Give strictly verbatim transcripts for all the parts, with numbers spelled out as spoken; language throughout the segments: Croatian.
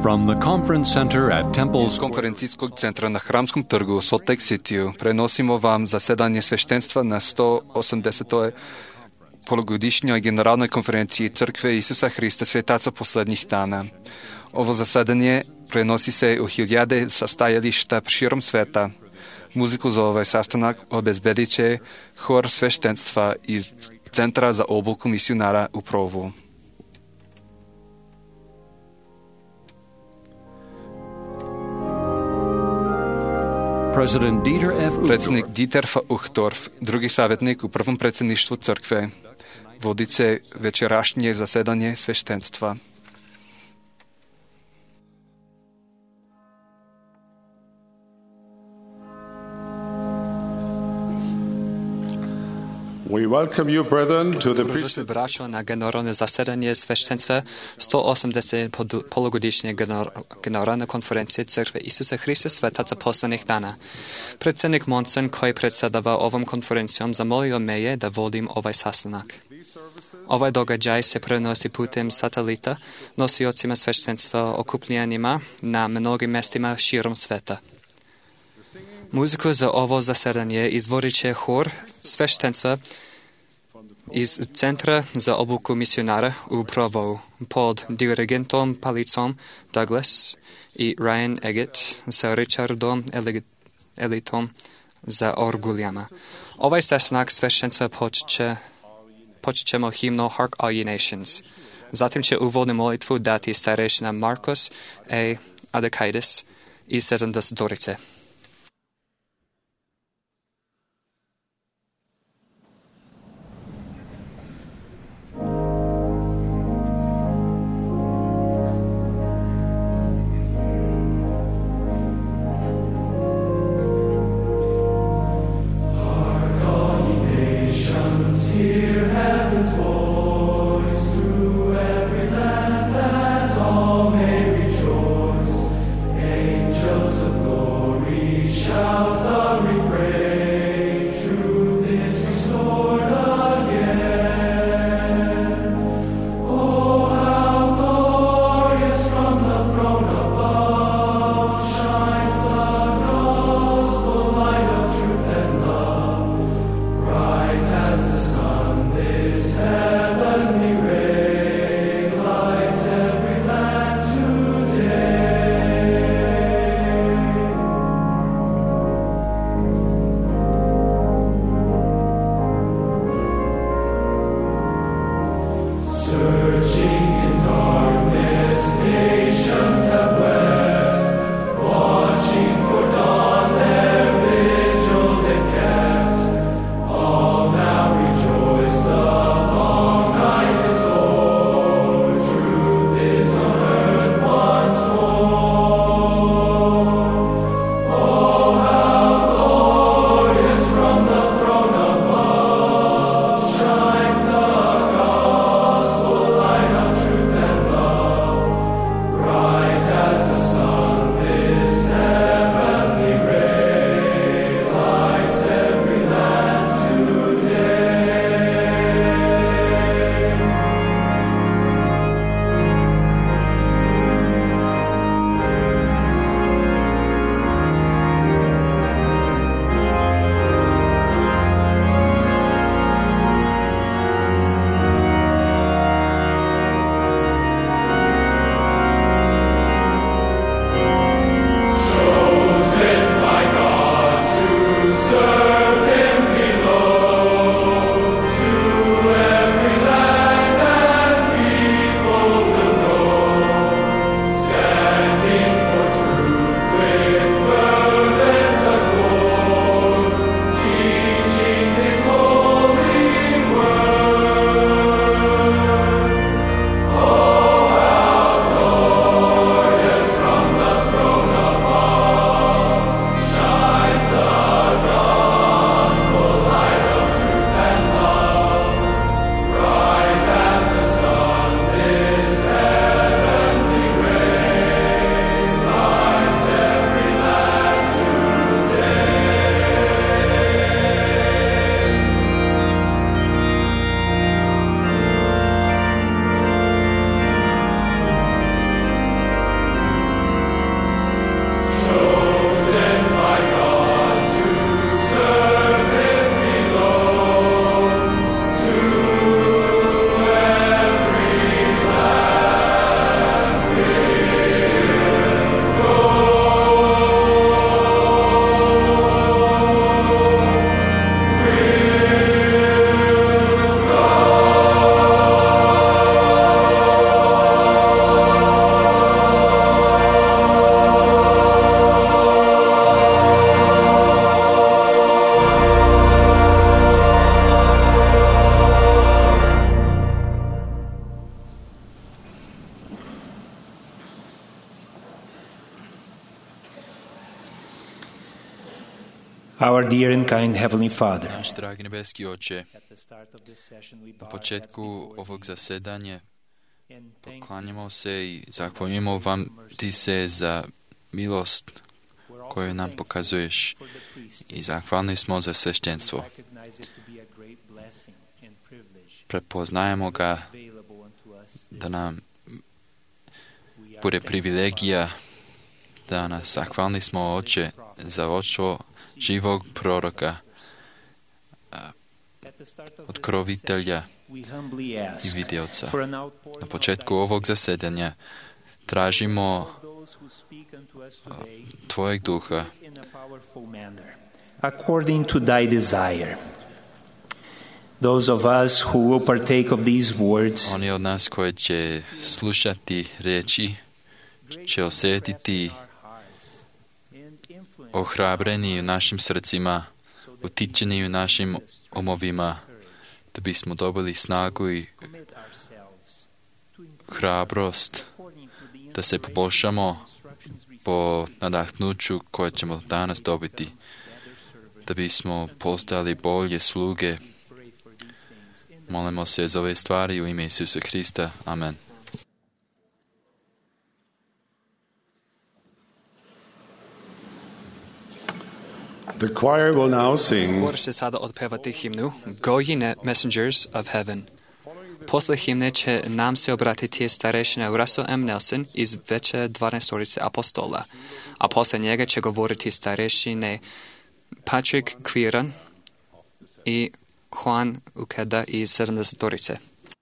From the conference center at Temple Iz konferencijskog centra na Hramskom trgu u Salt Lake City prenosimo vam zasedanje sveštenstva na sto osamdesetoj polugodišnjoj generalnoj konferenciji Crkve Isusa Hrista svetaca posljednjih dana. Ovo zasedanje prenosi se u hiljade sastajališta širom sveta. Muziku za ovaj sastanak obezbedit će hor sveštenstva iz Centra za obuku misionara u Provu. Predsjednik Dieter F. Uchtdorf, drugi savjetnik u prvom predsjedništvu crkve, vodit će večerašnje zasedanje sveštenstva. We welcome you, brethren, to the Dobrodošli, braćo, na generalno zasedanje sveštenstva sto osamdesete polugodišnje generalne konferencije Crkve Isusa Hrista svetaca posljednjih dana. Predsjednik Monson, koji predsjedava ovom konferencijom, zamolio me je da vodim ovaj sastanak. Ovaj događaj se prenosi putem satelita nosiocima sveštenstva okupljenima na mnogim mjestima širom sveta. Muziku za ovo zasedanje izvodit će hor sveštenstva iz Centra za obuku misionara u Provu pod dirigentom Palicom Douglas i Ryan Eggett sa Richardom Elitom za orguljama. Ovaj sastanak sveštenstva počće, počćemo himno Hark All Ye Nations. Zatim će uvodnu molitvu dati starešina Marcos A. Adakaitis iz sedamdesetorice. Our dear and kind Heavenly Father, Naš dragi nebeski Oče, na početku ovog zasedanja poklanjamo se i zahvaljujemo vam Ti se za milost koju nam pokazuješ i zahvalni smo za sveštenstvo. Prepoznajemo ga da nam bude privilegija da nas zahvalni smo Oče za očo živog proroka, otkrovitelja i vidjelca. Na početku ovog zasedanja tražimo Tvojeg duha according to Thy desire. Those of us who will partake of these words, Oni od nas koji će slušati riječi će osjetiti ohrabreni u našim srcima, utičeni u našim umovima, da bismo dobili snagu i hrabrost da se poboljšamo po nadahnuću koje ćemo danas dobiti, da bismo postali bolje sluge. Molimo se za ove stvari u ime Isusa Hrista. Amen. The choir will now sing Хор ще sada отпевати himnu Go ye messengers of heaven. После himne će nam se obratiti starešina Russell M. Nelson iz veće dvanaestorice apostola, a posle njega će govoriti starešine Patrick Quiron i Juan Ukeda iz sedamdesetorice.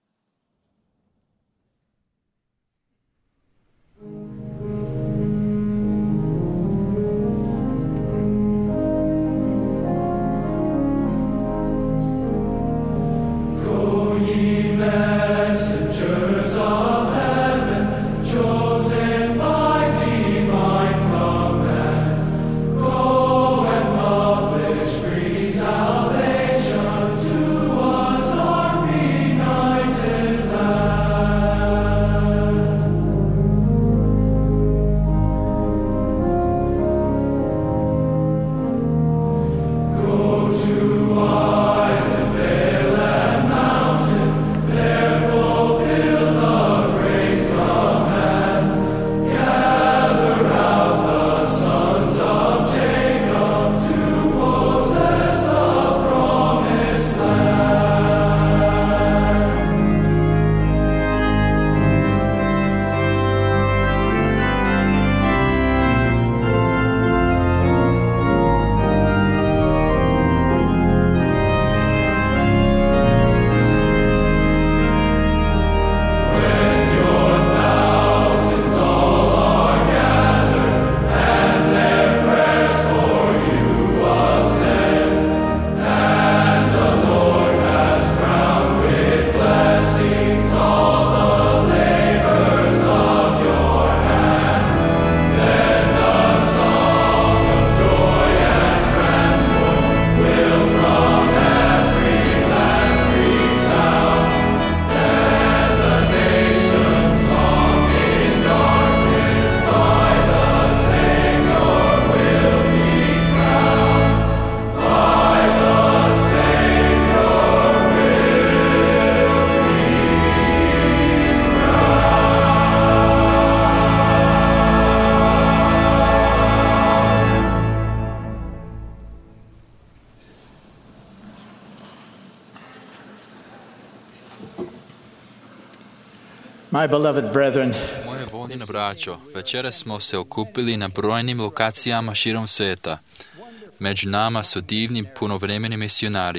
my beloved brethren, Moje voljeno braćo, večeras smo se okupili na brojnim lokacijama širom svijeta. Među nama su divni punovremeni misionari.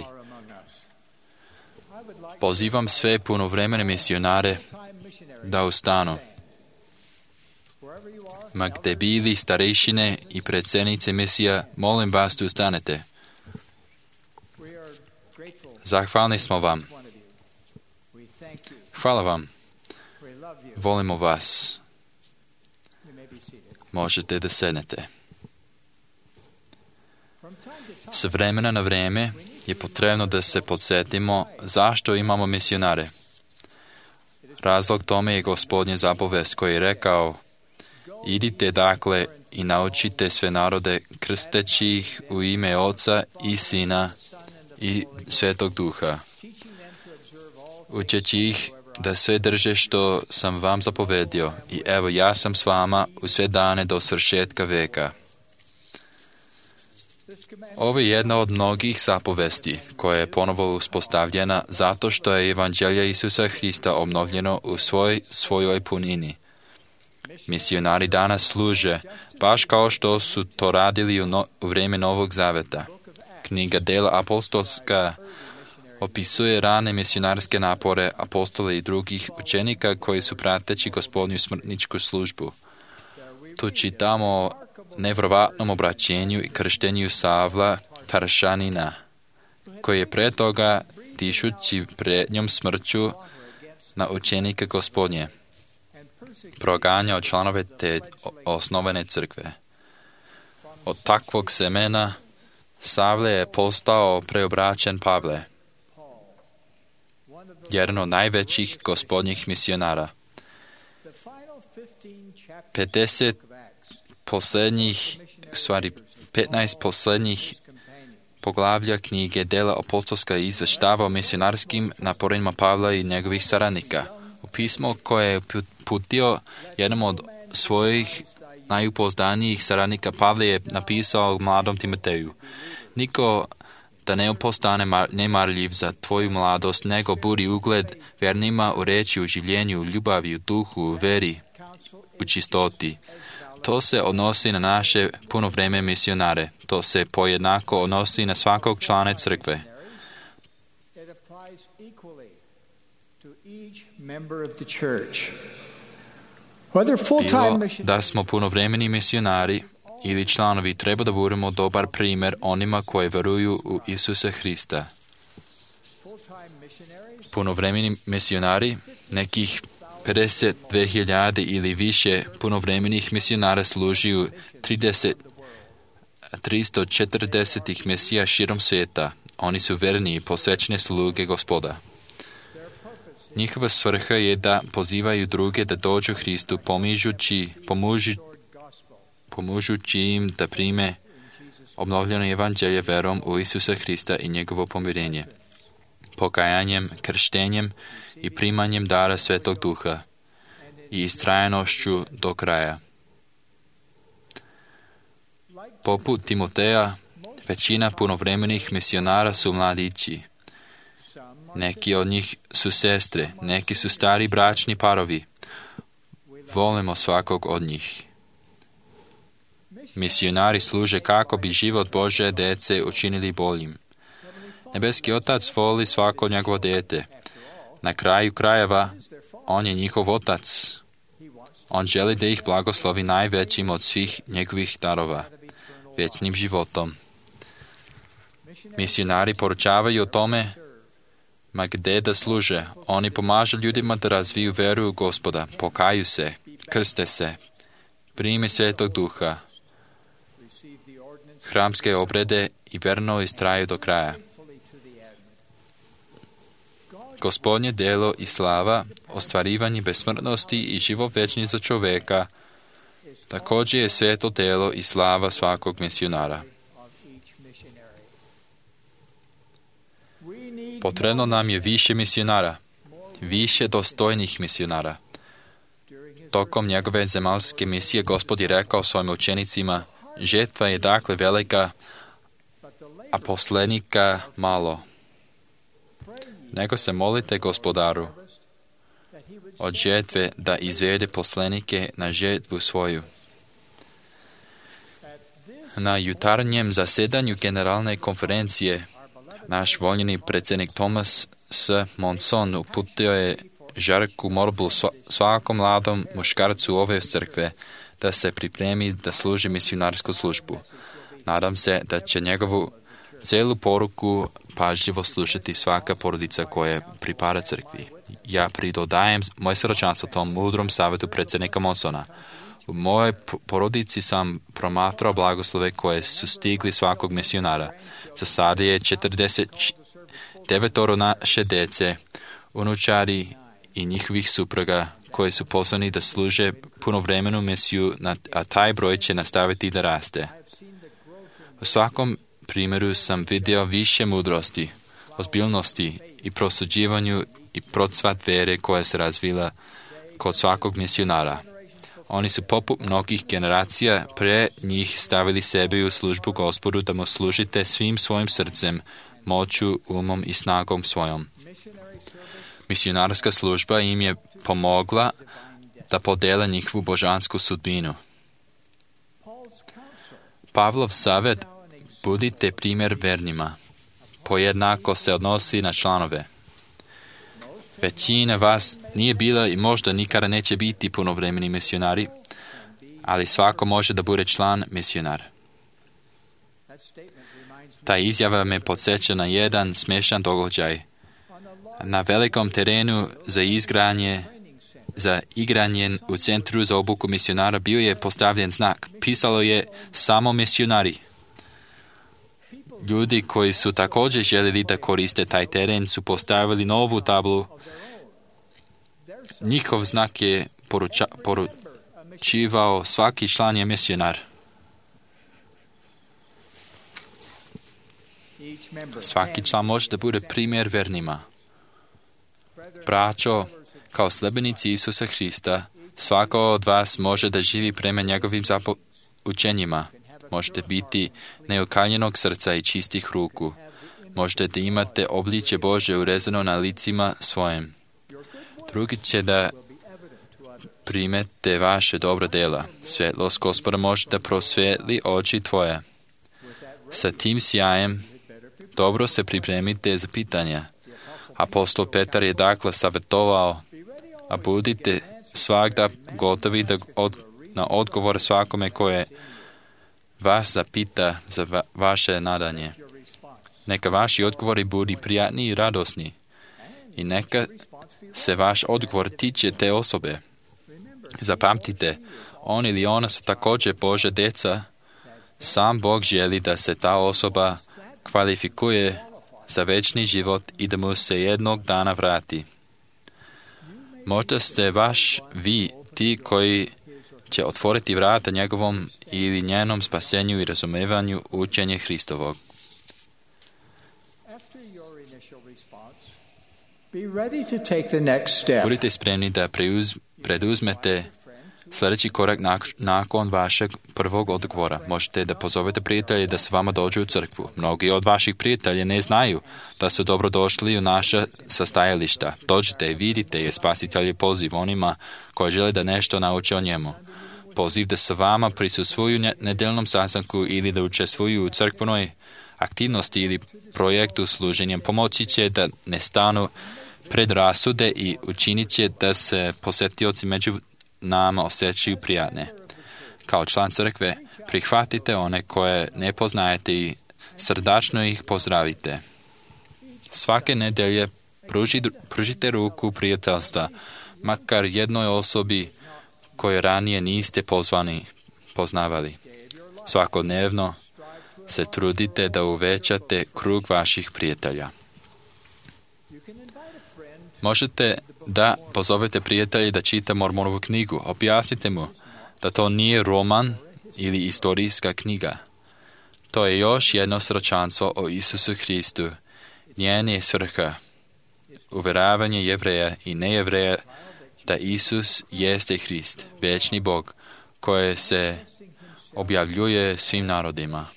Pozivam sve punovremene misionare da ustanu. Ma gde bili starešine i predsjednice misija, molim vas da ustanete. Zahvalni smo vam. Hvala vam. Volimo vas. Možete da sednete. S vremena na vrijeme je potrebno da se podsjetimo zašto imamo misionare. Razlog tome je Gospodnje zapovest koji je rekao: idite dakle i naučite sve narode krsteći ih u ime Oca i Sina i Svetog Duha, učeći ih da sve drže što sam vam zapovedio i evo ja sam s vama u sve dane do svršetka veka. Ovo je jedna od mnogih zapovesti koja je ponovo uspostavljena zato što je evanđelje Isusa Hrista obnovljeno u svoj, svojoj punini. Misionari danas služe, baš kao što su to radili u, no, u vrijeme Novog Zaveta. Knjiga Dela apostolska opisuje rane misionarske napore apostola i drugih učenika koji su prateći Gospodnju smrtničku službu. Tu čitamo o nevjerovatnom obraćenju i krštenju Savla Taršanina, koji je pre toga, tišući prednjom smrću na učenike Gospodnje, proganjao članove te osnovene crkve. Od takvog semena Savle je postao preobraćen Pavle, jedan od najvećih Gospodnjih misionara. pedeset posljednjih, stvari petnaest posljednjih poglavlja knjige Dela apostolska izveštava o misionarskim naporima Pavla i njegovih saradnika. U pismo koje je putio jednom od svojih najupozdanijih saradnika Pavle je napisao mladom Timoteju: niko da ne postane mar, nemarljiv za tvoju mladost, nego budi ugled vjernima u reči, u življenju, u ljubavi, u duhu, u veri, u čistoti. To se odnosi na naše puno vreme misionare. To se pojednako odnosi na svakog člana crkve. Bilo da smo punovremeni misionari ili članovi, treba da budemo dobar primjer onima koji veruju u Isusa Hrista. Punovremeni misionari, nekih pedeset dve hiljade ili više punovremenih misionara služi u tristo četrdeset misija širom svijeta. Oni su verni i posvećene sluge Gospoda. Njihova svrha je da pozivaju druge da dođu Hristu, pomažući, pomuži, pomužući im da prime obnovljeno evanđelje verom u Isusa Hrista i njegovo pomirenje, pokajanjem, krštenjem i primanjem dara Svetog Duha i istrajanošću do kraja. Poput Timoteja, većina punovremenih misionara su mladići. Neki od njih su sestre, neki su stari bračni parovi. Volimo svakog od njih. Misionari služe kako bi život Božje dece učinili boljim. Nebeski Otac voli svako njegovo dete. Na kraju krajeva, on je njihov Otac. On želi da ih blagoslovi najvećim od svih njegovih darova, vječnim životom. Misionari poručavaju o tome ma gdje da služe. Oni pomažu ljudima da razviju veru u Gospoda, pokaju se, krste se, prime Svetog Duha, hramske obrede i verno istraju do kraja. Gospodnje delo i slava, ostvarivanje besmrtnosti i život večni za čovjeka, također je sveto delo i slava svakog misionara. Potrebno nam je više misionara, više dostojnih misionara. Tokom njegove zemaljske misije Gospod je rekao svojim učenicima: žetva je dakle velika, a poslenika malo. Nego se molite Gospodaru od žetve da izvede poslenike na žetvu svoju. Na jutarnjem zasedanju generalne konferencije naš voljeni predsjednik Thomas S. Monson uputio je žarku molbu svakom mladom muškarcu ove crkve da se pripremi da služi misionarsku službu. Nadam se da će njegovu cijelu poruku pažljivo slušati svaka porodica koja pripada crkvi. Ja pridodajem moje srčanstvo tom mudrom savjetu predsjednika Monsona. U mojoj porodici sam promatrao blagoslove koje su stigli svakog misionara. Za sada je četrdeset devetoro naše dece, unučari i njihovih supruga koji su poslani da služe punovremenu misiju, a taj broj će nastaviti da raste. U svakom primjeru sam vidio više mudrosti, ozbiljnosti i prosuđivanju i procvat vere koja se razvila kod svakog misionara. Oni su poput mnogih generacija pre njih stavili sebe u službu Gospodu da mu služite svim svojim srcem, moću, umom i snagom svojom. Misionarska služba im je pomogla da podele njihovu božansku sudbinu. Pavlov savjet: budite primjer vernima, pojednako se odnosi na članove. Većina vas nije bila i možda nikada neće biti punovremeni misionari, ali svako može da bude član misionar. Ta izjava me podsjeća na jedan smiješan događaj. Na velikom terenu za izgranje, za igranje u centru za obuku misionara bio je postavljen znak. Pisalo je samo misionari. Ljudi koji su također željeli da koriste taj teren su postavili novu tablu. Njihov znak je poruča, poručivao svaki član je misionar. Svaki član može da bude primjer vernima. Braćo, kao sljedbenici Isusa Hrista, svako od vas može da živi prema njegovim zapo- učenjima. Možete biti neokaljenog srca i čistih ruku. Možete da imate obličje Bože urezano na licima svojim. Drugi će da primete vaše dobra dela. Svjetlost Gospoda može da prosvetli oči tvoje. Sa tim sjajem dobro se pripremite za pitanja. Apostol Petar je dakle savjetovao, a budite svakda gotovi da od, na odgovor svakome koje vas zapita za va, vaše nadanje. Neka vaši odgovori budu prijatni i radosni i neka se vaš odgovor tiče te osobe. Zapamtite, on ili ona su također Božja djeca. Sam Bog želi da se ta osoba kvalifikuje za večni život i da mu se jednog dana vrati. Možda ste baš vi ti koji će otvoriti vrata njegovom ili njenom spasenju i razumevanju učenja Hristovog. Budite spremni da preuz, preduzmete sljedeći korak nakon vašeg prvog odgovora. Možete da pozovete prijatelje da s vama dođu u crkvu. Mnogi od vaših prijatelja ne znaju da su dobro došli u naša sastajališta. Dođite i vidite je Spasitelj poziv onima koji žele da nešto nauče o njemu. Poziv da sa vama prisustvuju nedeljnom sastanku ili da učestvuju u crkvenoj aktivnosti ili projektu služenjem pomoći će da ne stanu pred rasude i učinit će da se posjetioci među nama osjećaju prijatne. Kao član crkve prihvatite one koje ne poznajete i srdačno ih pozdravite. Svake nedelje pruži, pružite ruku prijateljstva, makar jednoj osobi koje ranije niste pozvani, poznavali. Svakodnevno se trudite da uvećate krug vaših prijatelja. Možete da pozovete prijatelje da čita Mormonovu knjigu. Objasnite mu da to nije roman ili istorijska knjiga. To je još jedno svjedočanstvo o Isusu Hristu. Njen je svrha uvjeravanje Jevreja i nejevreja da Isus jeste Hrist, večni Bog, koji se objavljuje svim narodima.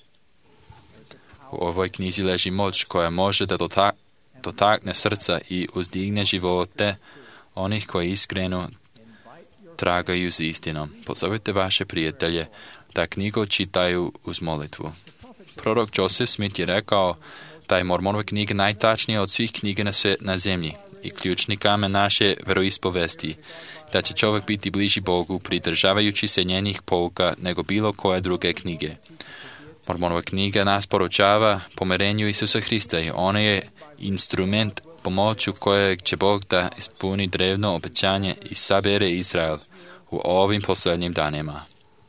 U ovoj knjizi leži moć koja može da dotak, dotakne srca i uzdigne živote onih koji iskreno tragaju za istinom. Pozovite vaše prijatelje da knjigu čitaju uz molitvu. Prorok Joseph Smith je rekao da je Mormonova knjiga najtačnija od svih knjiga na, sve, na zemlji i ključni kamen naše veroispovesti, da će čovjek biti bliži Bogu pridržavajući se njenih pouka nego bilo koje druge knjige. Mormonova knjiga nas poručava pomirenju Isusa Hrista i ona je instrument pomoću kojeg će Bog da ispuni drevno obećanje i sabere Izrael u ovim posljednjim danima.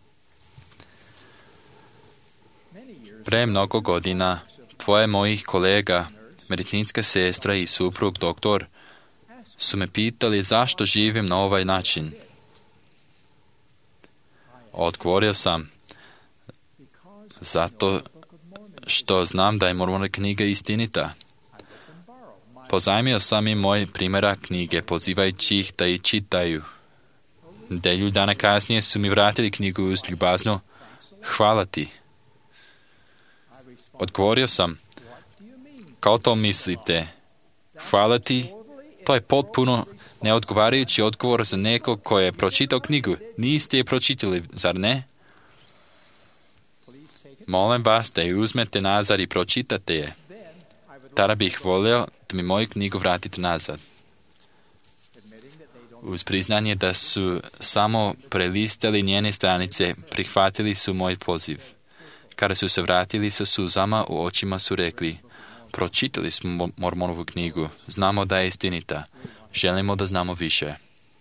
Pre mnogo godina dvoje mojih kolega, medicinska sestra i suprug doktor, su me pitali zašto živim na ovaj način. Odgovorio sam, zato što znam da je Mormonova knjiga istinita. Pozajmio sam im moj primjerak knjige, pozivajući ih da ih čitaju. Nedelju dana kasnije su mi vratili knjigu uz ljubazno hvala ti. Odgovorio sam, kao to mislite? Hvala ti? To je potpuno neodgovarajući odgovor za nekog ko je pročitao knjigu. Niste je pročitali, zar ne? Molim vas da je uzmete nazad i pročitate je. Tada bih volio da mi moju knjigu vratite nazad. Uz priznanje da su samo prelistali njene stranice, prihvatili su moj poziv. Kada su se vratili sa suzama u očima su rekli, pročitali smo Mormonovu knjigu, znamo da je istinita, želimo da znamo više.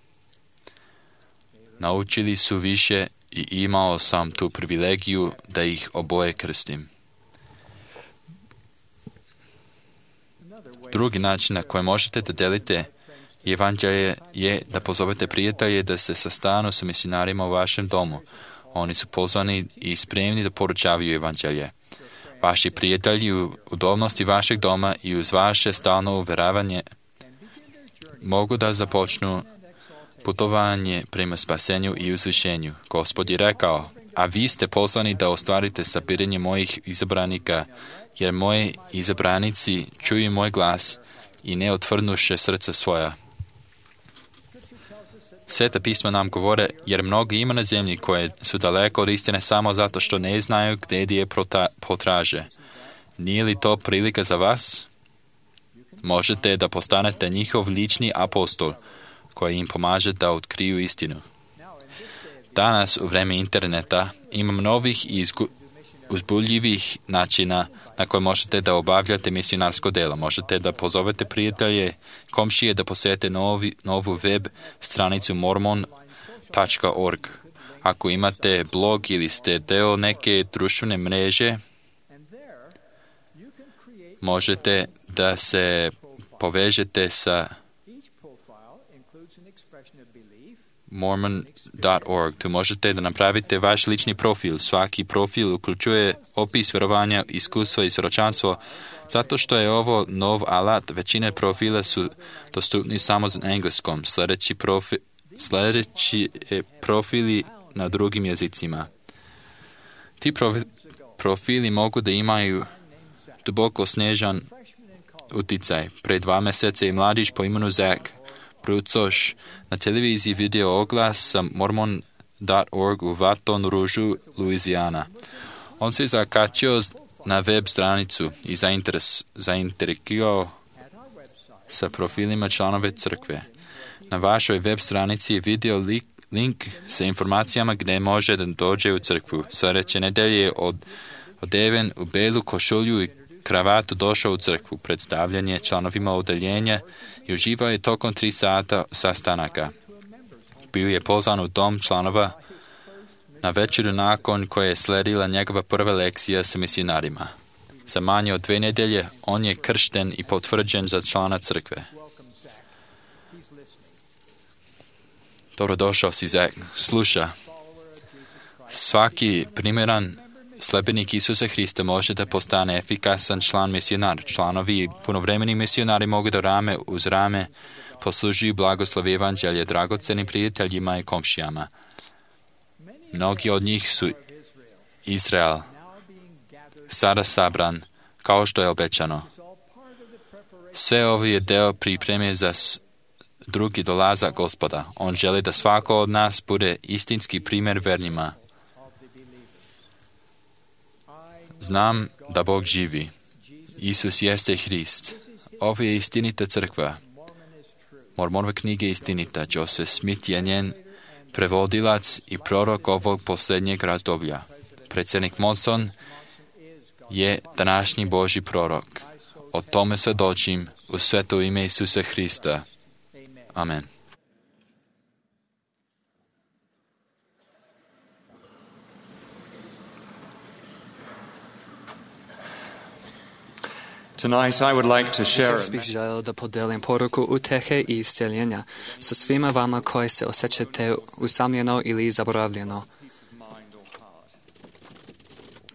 Naučili su više i imao sam tu privilegiju da ih oboje krstim. Drugi način na koji možete da delite evanđelje je da pozovete prijatelje da se sastanu sa misionarima u vašem domu. Oni su pozvani i spremni da poručavaju evanđelje. Vaši prijatelji u udobnosti vašeg doma i uz vaše stalno uvjeravanje mogu da započnu putovanje prema spasenju i uzvišenju. Gospod je rekao, a vi ste pozvani da ostvarite sabiranje mojih izabranika, jer moji izabranici čuju moj glas i ne otvrnuše srca svoja. Sveta pisma nam govore, jer mnogi ima na zemlji koje su daleko od istine samo zato što ne znaju gdje je potraže. Nije li to prilika za vas? Možete da postanete njihov lični apostol koji im pomaže da otkriju istinu. Danas, u vreme interneta, imam novih i uzbuljivih načina na koje možete da obavljate misionarsko delo. Možete da pozovete prijatelje, komšije da posete novi, novu web stranicu mormon tačka org. Ako imate blog ili ste deo neke društvene mreže, možete da se povežete sa mormon dot org. Tu možete da napravite vaš lični profil. Svaki profil uključuje opis vjerovanja, iskustva i svjedočanstvo. Zato što je ovo nov alat, većine profila su dostupni samo na engleskom. Sljedeći, profi, sljedeći profili na drugim jezicima. Ti profi, profili mogu da imaju duboko snežan uticaj. Pre dva mjeseca je mladić po imenu Zach Prucoš na televiziji video oglas sa mormon dot org u Baton Rouge, Louisiana. On se zakačio na web stranicu i zainteres, zainterikirao sa profilima članove crkve. Na vašoj web stranici je video link, link sa informacijama gdje može da dođe u crkvu. Sljedeće nedelje od odeven u belu košulju i kravatu došao u crkvu, predstavljanje članovima odeljenja i uživao je tokom tri sata sastanaka. Bio je pozvan u dom članova na večeru nakon koje je sledila njegova prva lekcija sa misionarima. Za manje od dve nedelje on je kršten i potvrđen za člana crkve. Dobrodošao si, Zach. Sluša, svaki primjeran sljedbenik Isusa Hrista može da postane efikasan član misionar. Članovi i punovremeni misionari mogu da rame uz rame poslužuju blagoslovi evanđelje dragocenim prijateljima i komšijama. Mnogi od njih su Izrael, sada sabran, kao što je obećano. Sve ovo je deo pripreme za drugi dolazak Gospoda. On želi da svako od nas bude istinski primjer vernima. Znam da Bog živi. Isus jeste Hrist. Ovo je istinita crkva. Mormonova knjiga je istinita. Joseph Smith je njen prevodilac i prorok ovog posljednjeg razdoblja. Predsjednik Monson je današnji Božji prorok. O tome svjedočim u sveto ime Isusa Hrista. Amen. Tonight I would like to share Večeras bih želio da podelim poruku utehe i isceljenja sa svima vama koji se osjećate usamljeno ili zaboravljeno.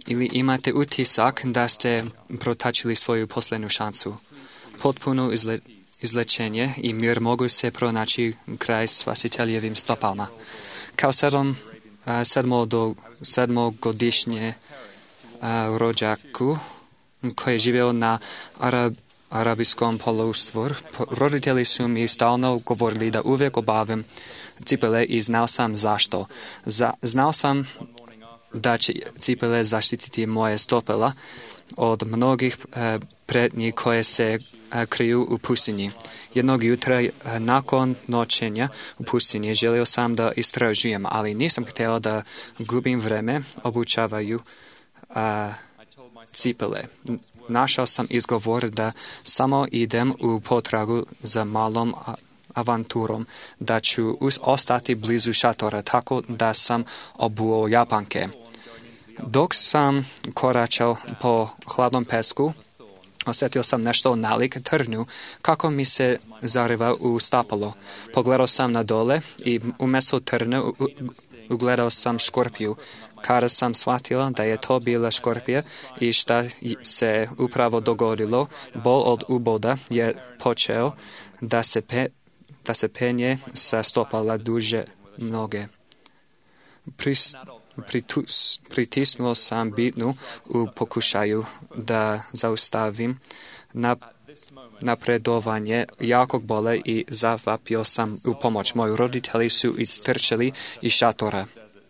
Ili imate utisak da ste protačili svoju posljednju šansu. Potpuno izle, izlečenje i mir mogu se pronaći kraj spasiteljevim stopama. Kao sedam, sedmo do, sedmogodišnje a, rođaku koji je živio na Arab, arabijskom poluostvu, roditelji su mi stalno govorili da uvijek obavim cipele i znao sam zašto. Za, znao sam da će cipele zaštititi moje stopala od mnogih e, pretnji koje se e, kriju u pustinji. Jednog jutra e, nakon noćenja u pustinji želio sam da istražujem, ali nisam htio da gubim vreme obučavaju e, cipele. Našao sam izgovor da samo idem u potragu za malom avanturom, da ću ostati blizu šatora, tako da sam obuo japanke. Dok sam koračao po hladnom pesku, osjetio sam nešto nalik trnju, kako mi se zariva u stopalo. Pogledao sam na dole i umjesto trne ugledao sam škorpiju. Kada sam shvatila da je to bila škorpija i šta se upravo dogodilo, bol od uboda je počeo da se, pe, da se penje sa stopala duže noge. Pris, pritus, pritisnuo sam bitnu u pokušaju da zaustavim na, napredovanje jakog bola i zavapio sam u pomoć. Moji roditelji su istrčali iz šatora.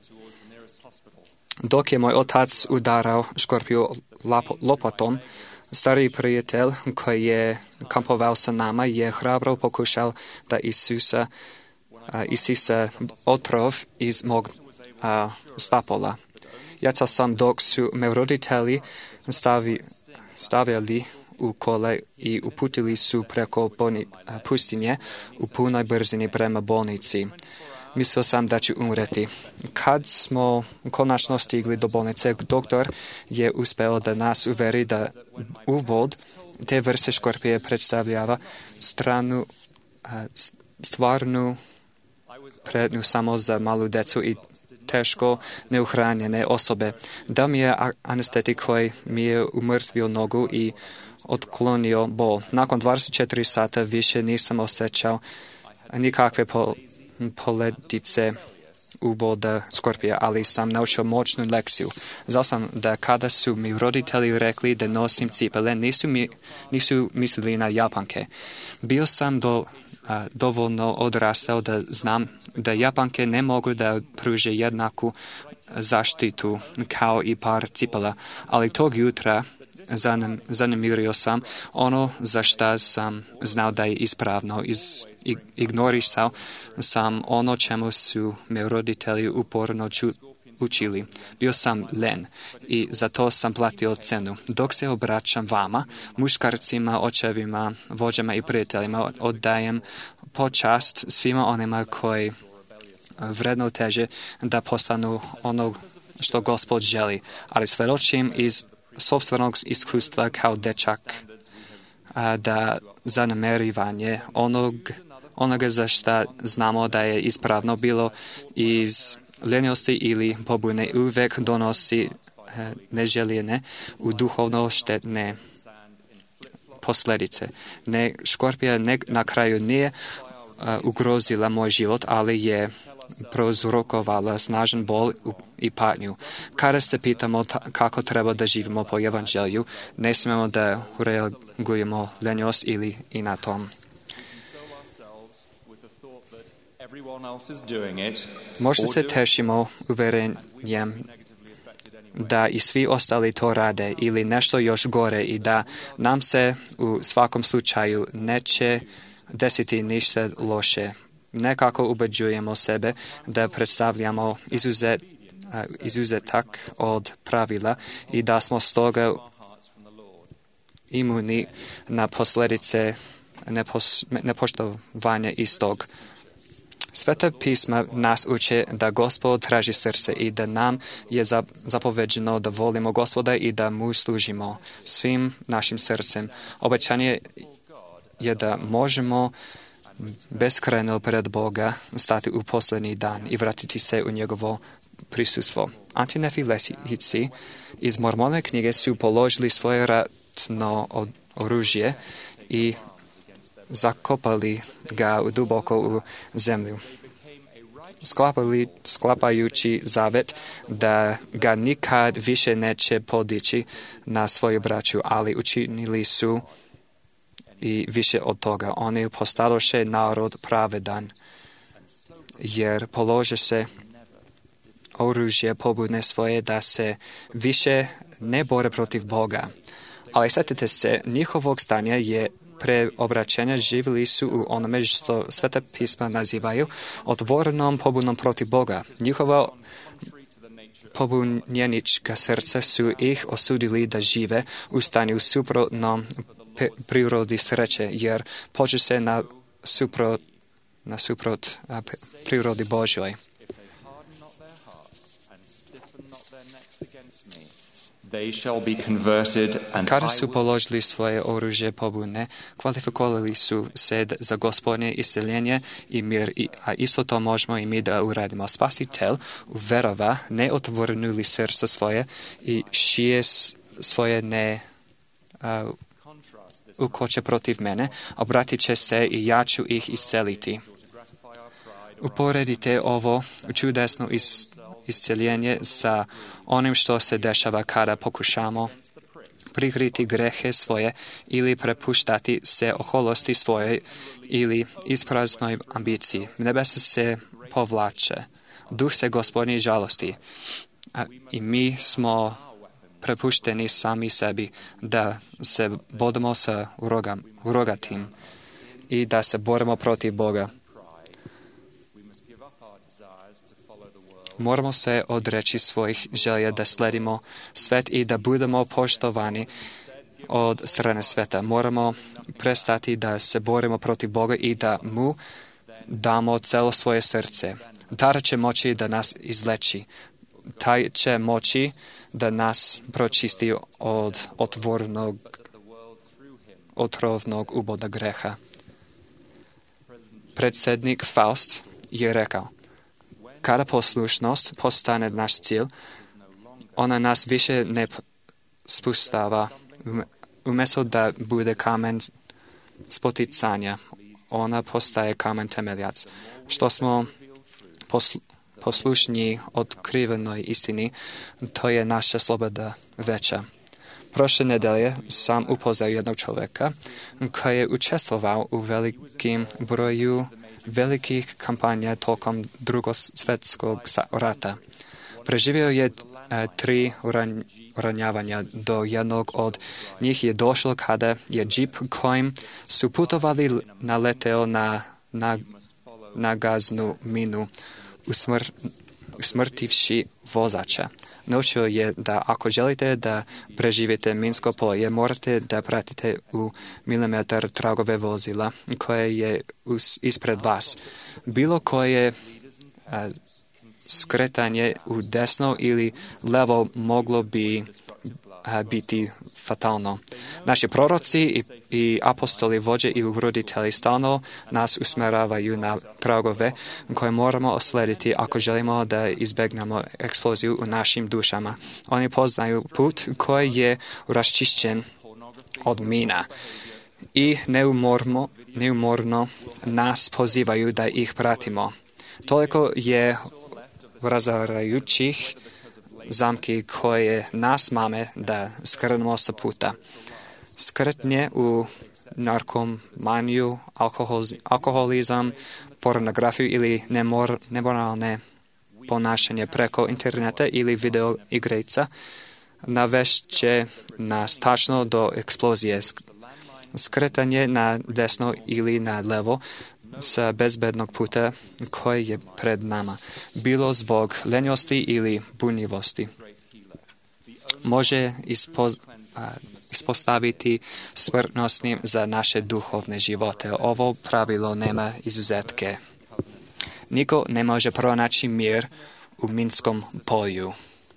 Dok je moj otac udarao škorpiju lopatom, stari prijatelj koji je kampovao sa nama je hrabro pokušao da Isusa, uh, isisa otrov iz mog uh, stapola. Jacao sam dok su me roditelji stavi, stavili u kole i uputili su preko boni, uh, pustinje u punoj brzini prema bolnici. Mislio sam da ću umreti. Kad smo konačno stigli do bolnice, doktor je uspeo da nas uveri da ubod te vrste škorpije predstavljava stranu, stvarnu pretnju samo za malu decu i teško neuhranjene osobe. Da mi je anestetik koji mi je umrtvio nogu i otklonio bol. Nakon dvadeset četiri sata više nisam osjećao nikakve po poledice uboda škorpija, ali sam naučio moćnu lekciju. Znao sam da kada su mi roditelji rekli da nosim cipele, nisu, mi, nisu mislili na japanke. Bio sam do, a, dovoljno odrastao da znam da japanke ne mogu da pruže jednaku zaštitu kao i par cipela, ali tog jutra zanim, zanimirio sam ono za šta sam znao da je ispravno. Iz, ignorisao sam ono čemu su me roditelji uporno ču, učili. Bio sam len i zato sam platio cenu. Dok se obraćam vama, muškarcima, očevima, vođama i prijateljima, oddajem počast svima onima koji vredno teže da postanu ono što Gospod želi, ali svedočim iz sopstvenog iskustva kao dečak a, da zanemarivanje onog, onoga za šta znamo da je ispravno bilo iz ljenjosti ili pobune uvek donosi a, neželjene u duhovno štetne posljedice. Ne, škorpija ne, na kraju nije a, ugrozila moj život, ali je prouzrokovala snažan bol i patnju. Kada se pitamo ta, kako treba da živimo po evanđelju, ne smijemo da reagujemo ljenjost ili i na tom. Možda se tešimo uverenjem da i svi ostali to rade ili nešto još gore i da nam se u svakom slučaju neće desiti ništa loše. Nekako ubeđujemo sebe da predstavljamo izuzet, izuzetak od pravila i da smo stoga imuni na posljedice nepos, nepoštovanja istog. Sveta pisma nas uče da Gospod traži srce i da nam je zapoveđeno da volimo Gospoda i da mu služimo svim našim srcem. Obećanje je da možemo beskrajno pred Boga stati u posljednji dan i vratiti se u njegovo prisustvo. Antinefiletici iz Mormone knjige su položili svoje ratno oružje i zakopali ga duboko u zemlju, sklapali, sklapajući zavet da ga nikad više neće podići na svoju braću, ali učinili su i više od toga. Oni postadoše narod pravedan, jer polože se oružje pobudne svoje da se više ne bore protiv Boga. Ali sjetite se, njihovog stanja je preobraćenja, živjeli su u onome što Sveta pisma nazivaju otvorenom pobudnom protiv Boga. Njihova pobunjenička srca su ih osudili da žive u stanju suprotnom prirodi sreće, jer poče se na suprot, na suprot a, prirodi Božjoj. Kada su položili svoje oružje pobune, kvalifikovali su se za Gospodnje isceljenje i mir, a isto to možemo i mi da uradimo. Spasitelj uverova, ne otvornuli srca svoje i šije svoje ne uh, ukoče protiv mene, obratit će se i ja ću ih isceliti. Uporedite ovo čudesno is, isceljenje sa onim što se dešava kada pokušamo prikriti grehe svoje ili prepuštati se oholosti svoje ili ispraznoj ambiciji. Nebesa se povlače, duh se Gospodnji žalosti, a i mi smo prepušteni sami sebi da se bodemo sa uroga, urogatim i da se borimo protiv Boga. Moramo se odreći svojih želja da sledimo svet i da budemo poštovani od strane sveta. Moramo prestati da se borimo protiv Boga i da mu damo celo svoje srce. Tada će moći da nas izleči. Taj će moći da nas pročisti od otvornog, otrovnog uboda greha. Predsjednik Faust je rekao, kada poslušnost postane naš cilj, ona nas više ne spustava. Umjesto da bude kamen spoticanja, ona postaje kamen temeljac. Što smo poslu, poslušni otkrivenoj istini, to je naša sloboda veća. Prošle nedelje sam upoznao jednog čovjeka koji je učestvovao u velikim broju velikih kampanja tokom drugog svjetskog rata. Preživio je e, tri ran, ranjavanja. Do jednog od njih je došlo kada je džip kojim su putovali naleteo na, na, na gaznu minu, usmr, usmrtivši vozača. Naučio je da ako želite da preživite minsko polje, morate da pratite u milimetar tragove vozila koje je us, ispred vas. Bilo koje a, skretanje u desno ili levo moglo bi a, biti fatalno. Naši proroci i, i apostoli, vođe i roditelji stalno nas usmeravaju na tragove koje moramo oslediti ako želimo da izbegnemo eksploziju u našim dušama. Oni poznaju put koji je raščišćen od mina i neumorno, neumorno nas pozivaju da ih pratimo. Toliko je razarajućih zamki koje nas mame da skrenemo sa puta. Skretnje u narkomaniju, alkoholizam, pornografiju ili nemor, nemoralne ponašanje preko interneta ili video igrica navešće nas tačno do eksplozije. Skretanje na desno ili na levo sa bezbednog puta koji je pred nama, bilo zbog lenjosti ili bunjivosti, može ispo, a, ispostaviti smrtnosnim za naše duhovne živote. Ovo pravilo nema izuzetke. Niko ne može pronaći mir u minskom polju.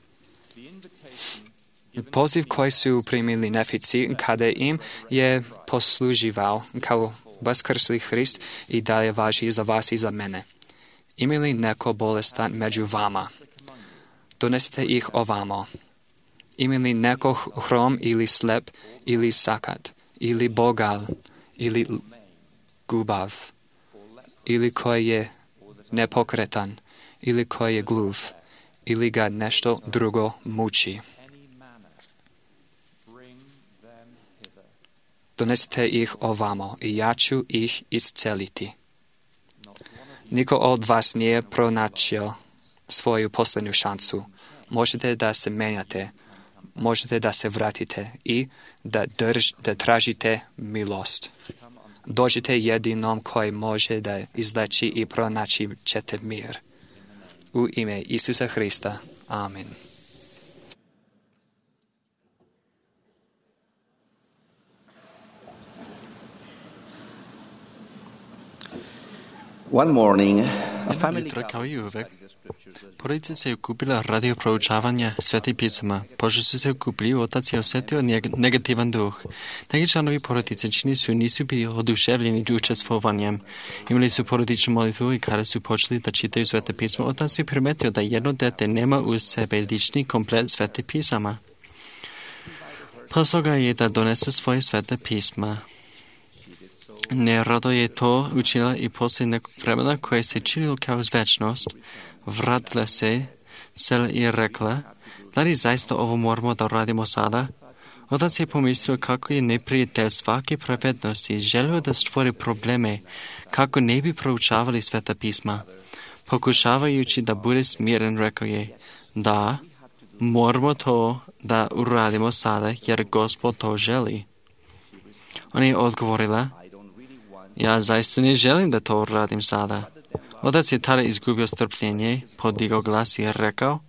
Poziv koji su primili nefici kada im je posluživao kao vaskrsli Hrist i dalje važi za vas i za mene. Ima li neko bolestan među vama? Донесете их овамо. Има ли некој хром или слеп, или сакат, или богал, или губав, или кој е непокретан, или кој е глув, или га нешто друго мучи. Донесете их овамо, и ја ќу их исцелити. Нико од вас не е проначил своју последнju шансу. Можете да се менјате, можете да се вратите и да, држ, да тражите милост. Доđite jedinom koji može da izleči i pronaći ćete mir. U ime Isusa Hrista. Amen. One morning, a Jedno family jutro, kao i uvek, porodica se je okupila radi proučavanja Svetih pisama. Pošto su se okupili, otac je osjetio negativan duh. Neki članovi porodice čini su nisu bili oduševljeni učestvovanjem. Imali su porodičnu molitvu i kada su počeli da čitaju Svete pismo, otac je primetio da jedno dete nema uz sebe lični komplet Svetih pisama. Poslao ga je da donese svoje Svete pisma. Nerado je to učinila i poslije nekog vremena koje se činilo kao večnost, vratila se, sela i rekla, da li zaista ovo moramo da radimo sada? Otac je pomislio kako je neprijatelj svake pravednosti i želio da stvori probleme kako ne bi proučavali Sveta pisma. Pokušavajući da bude smiren, rekao je, da, moramo to da uradimo sada jer Gospod to želi. Ona je odgovorila, ja zaista ne želim da to uradim sada. Otac je tada izgubio strpljenje, podigao glas i rekao,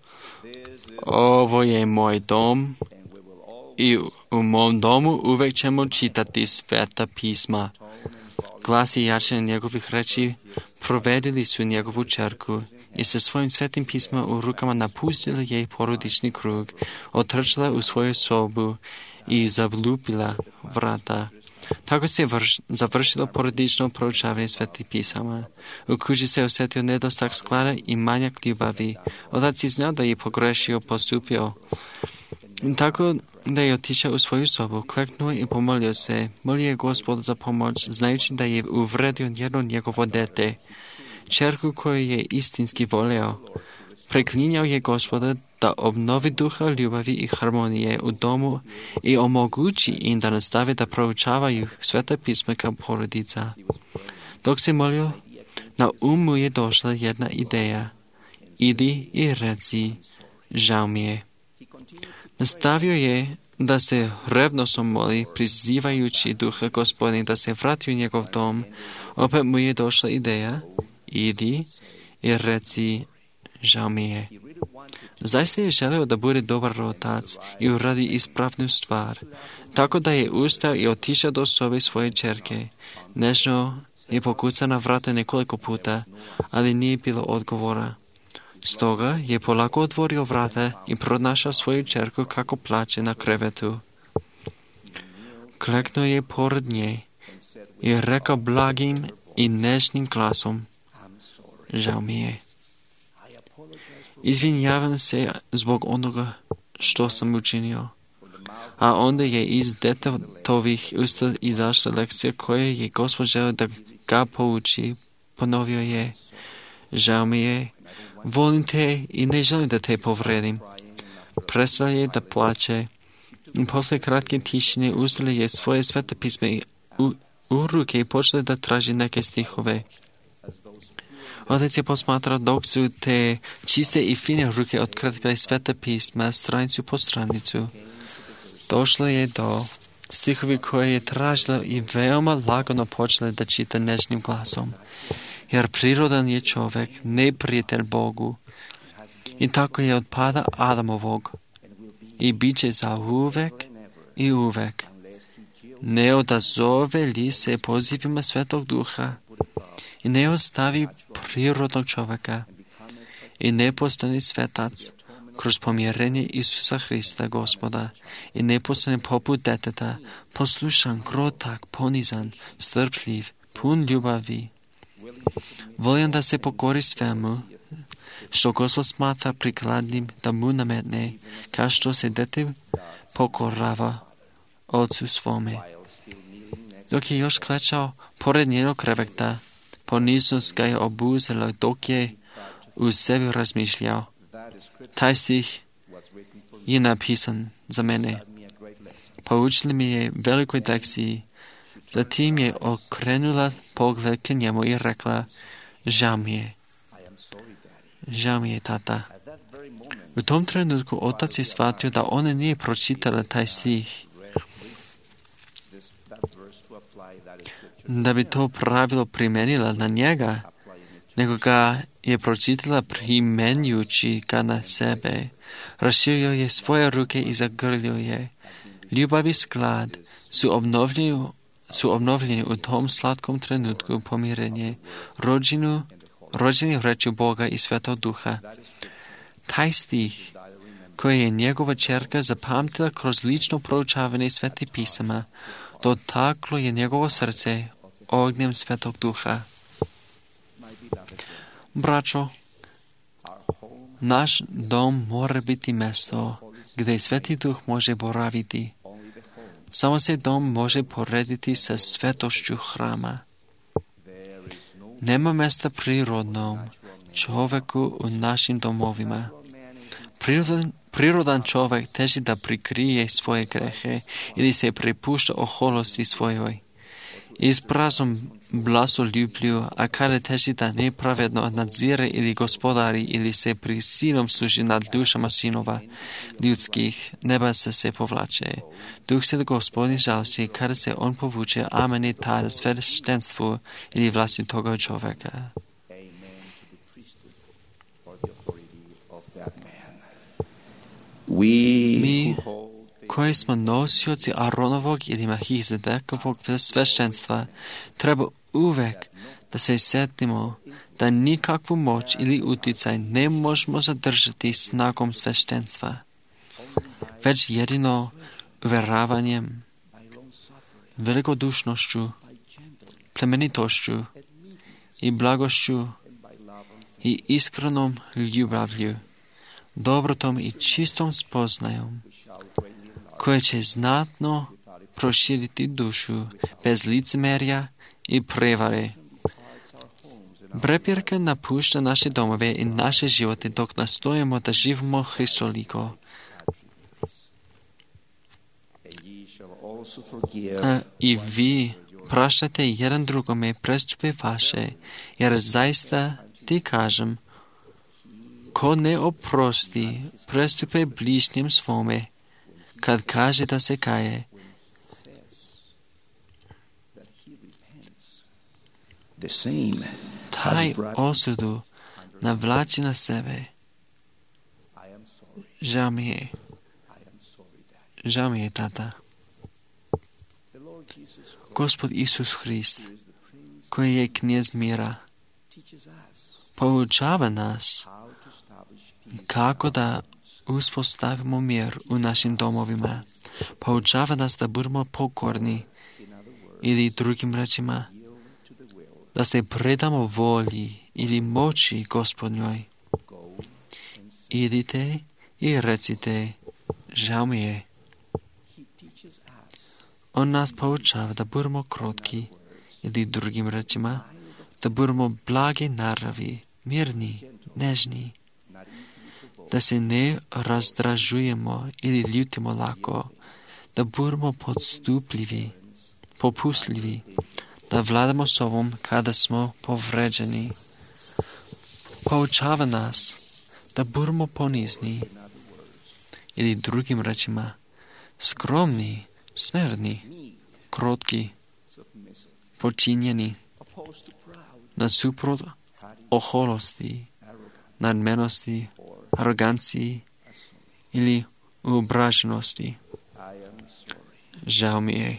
ovo je moj dom i u mom domu uvek ćemo čitati Sveta pisma. Glas i jačine njegovih reči provedili su njegovu čerku i sa svojim Svetim pismom u rukama napustila je porodični krug, otrčala u svoju sobu i zablupila vrata. Tako se je vrš, završilo porodično proučavanje Svetih pisama. U kući se osjetio nedostatak sklada i manjak ljubavi. Otac je znao da je pogrešio postupio. Tako da je otišao u svoju sobu, kleknuo i pomolio se. Molio je Gospod za pomoć, znajući da je uvredio jedno njegovo dete, čerku koju je istinski volio. Preklinjao je Gospoda da obnovi duha ljubavi i harmonije u domu i omogući im da nastave da proučavaju Sveta pisma kao porodica. Dok se molio, na um mu je došla jedna ideja. Idi i reci, žao mi je. Nastavio je da se revnosno moli, prizivajući duha Gospodina da se vrati u njegov dom. Opet mu je došla ideja. Idi i reci, žao mi je. Zaista je želeo da bude dobar otac i uradi ispravnu stvar, tako da je ustao i otišao do sobe svoje čerke. Nežno je pokucao na vrata nekoliko puta, ali nije bilo odgovora. Stoga je polako otvorio vrata i pronašao svoju čerku kako plače na krevetu. Kleknuo je pored nje i rekao blagim i nežnim glasom, žao mi je. Izvinjavam se zbog onoga što sam učinio. A onda je iz detetovih usta izašla lekcija koje je Gospod želeo da ga pouči. Ponovio je, žao mi je, volim te i ne želim da te povredim. Prestala je da plače. Posle kratke tišine uzela je svoje Svete pisme u, u ruke i počela da traži neke stihove. Otac je posmatrao dok su te čiste i fine ruke otkratile Sveta pisma stranicu po stranicu. Došla je do stihovi koje je tražila i veoma lagano počela da čita nežnim glasom. Jer prirodan je čovek, neprijatelj Bogu. I tako je od pada Adamovog. I bit će za uvek i uvek. Ne odazove li se pozivima Svetog Duha i ne ostavi prirodnog čoveka i ne postane svetac kroz pomirenje Isusa Hrista Gospoda i ne postane poput deteta, poslušan, krotak, ponizan, strpljiv, pun ljubavi, voljan da se pokori svemu, što Господ smatra prikladnim da mu nametne, kao što se dete pokorava ocu svome. Dok je još klečao pored njenog kreveta, poniznost ga je obuzela dok je u sebi razmišljao. Taj stih je napisan za mene. Poučili mi je velikoj lekciji. Zatim je okrenula pogled k njemu i rekla, žao mi je. Žao mi je, tata. U tom trenutku otac je shvatio da ona nije pročitala taj stih. Da bi to pravilo primenila na njega, nego ga je pročitala primenjujući ga na sebe. Raširio je svoje ruke i zagrlio je. Ljubav i sklad su obnovljeni, su obnovljeni u tom slatkom trenutku pomirenje, rođenu, rođeni rečju Boga i Svetog Duha. Taj stih, koji je njegova čerka zapamtila kroz lično proučavanje Svetih pisama, dotaklo je njegovo srce ognjem Svetog Duha. Braćo, naš dom mora biti mjesto gdje Sveti Duh može boraviti. Samo se dom može porediti sa svetošću hrama. Nema mjesta prirodnom čovjeku u našim domovima. Prirodan, prirodan čovjek teži da prikrije svoje grehe ili se prepušta oholosti svojoj. Ispraznom blasoljublju, a kada teži da nepravedno nadzire ili gospodari ili se prisilom služi nad dušama sinova ljudskih, neba se se povlače. Duh se Gospodin žalosti kada se on povuče, a meni tada sveštenstvu ili vlasti toga čovjeka. Mi, koji smo nosioci Aronovog ili Melchizedekovog sveštenstva, treba uvek da se sjetimo da nikakvu moć ili utjecaj ne možemo zadržati snagom sveštenstva, već jedino uvjeravanjem, velikodušnošću, plemenitošću i blagošću i iskrenom ljubavlju, dobrotom i čistom spoznajom, koje će znatno proširiti dušu bez licemerja i prevare. Prepirka napušta naše domove i naše živote dok nastojimo da živimo Hristoliko. A i vi praštajte jedan drugome prestupe vaše, jer zaista ti kažem, ko ne oprosti prestupe bližnjem svome, kad kaže da se kaje, taj osudu navlači na sebe. Žao mi je. Žao mi je, tata. Gospod Isus Hrist, koji je knjez mira, poučava nas kako da uspostavimo mir u našim domovima. Poučava nas da budemo pokorni ili drugim rečima, da se predamo volji ili moći Gospodnjoj. Idite i recite, žao mi je. On nas poučava da budemo krotki ili drugim rečima, da budemo blage naravi, mirni, nežni, da se ne razdražujemo ili ljutimo lako, da budemo podstupljivi, popustljivi, da vladamo sobom kada smo povređeni. Poučava nas da budemo ponizni ili drugim rečima skromni, smerni, krotki, počinjeni, nasuprot oholosti, nadmenosti, aroganciji ili uobraženosti. Žao mi je.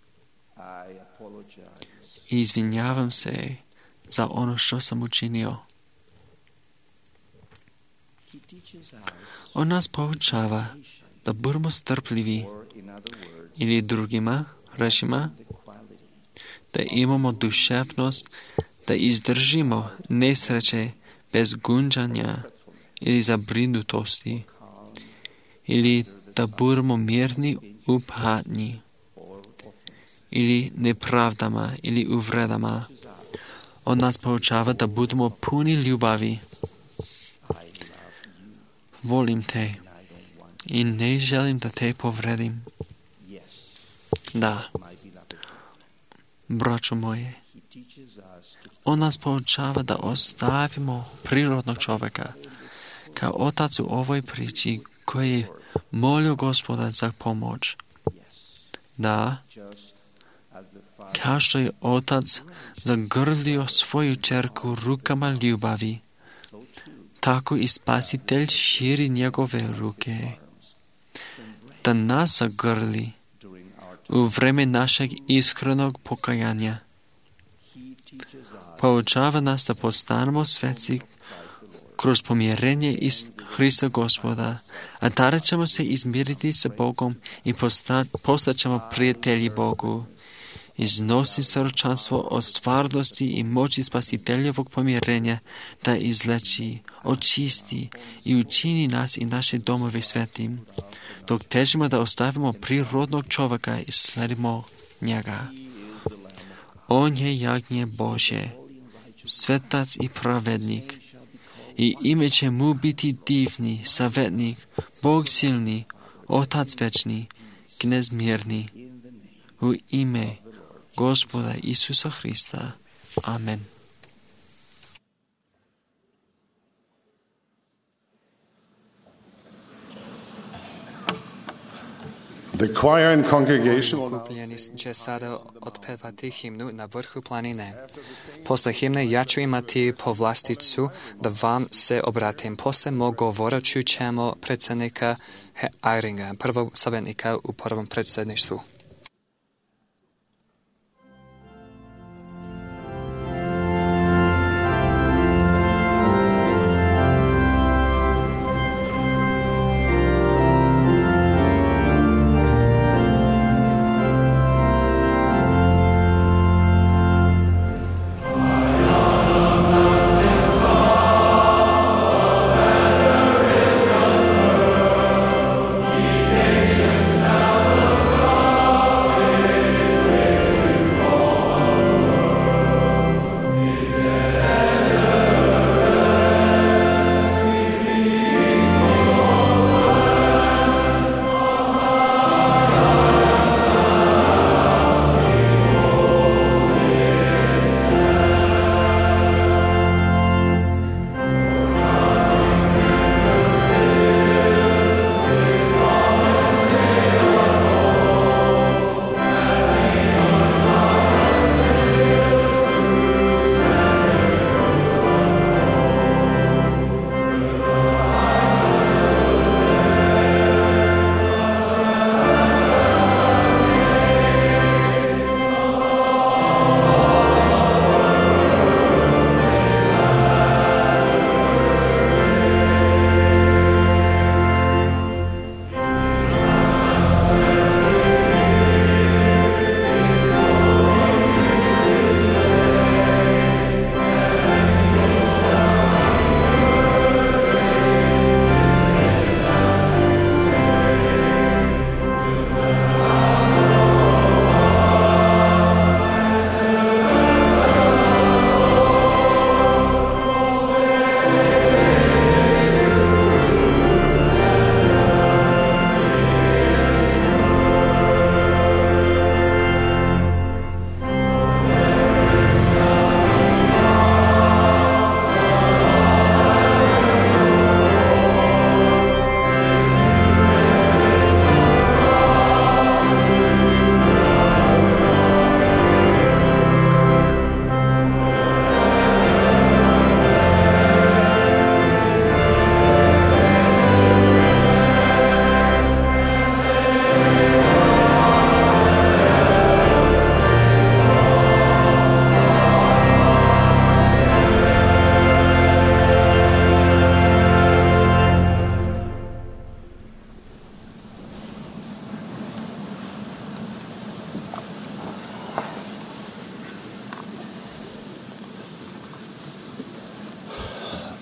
I izvinjavam se za ono što sam učinio. On nas poučava da budemo strpljivi ili drugima rečima da imamo duševnost da izdržimo nesreće bez gunđanja ili zabrinutosti, ili da budemo mirni u patnji, ili nepravdama, ili uvredama. On nas poučava da budemo puni ljubavi. Volim te i ne želim da te povredim. Da, braćo moje, on nas poučava da ostavimo prirodnog čovjeka kao otac u ovoj priči koji je molio Gospoda za pomoć. Da, kao što je otac zagrlio svoju čerku rukama ljubavi, tako i Spasitelj širi njegove ruke, da nas zagrli u vreme našeg iskrenog pokajanja. Poučava nas da postanemo sveci kroz pomirenje iz Hrista Gospoda, a tada ćemo se izmiriti sa Bogom i postaćemo prijatelji Bogu. Iznosim svjedočanstvo o stvarnosti i moći Spasiteljevog pomirenja da izleči, očisti i učini nas i naše domove svetim, dok težimo da ostavimo prirodnog čovjeka i sledimo njega. On je jagnje Božje, svetac i pravednik, i ime će mu biti divni, savjetnik, Bog silni, Otac večni, Knez mirni. U ime Gospoda Isusa Hrista. Amen. The choir and congregation will now Okupljeni će sada otpevati himnu na vrhu planine. Posle himne ja ću imati povlasticu da vam se obratim. Posle mog govora čućemo predsjednika Eyringa, prvog savjetnika u prvom predsjedništvu. Nations now will go.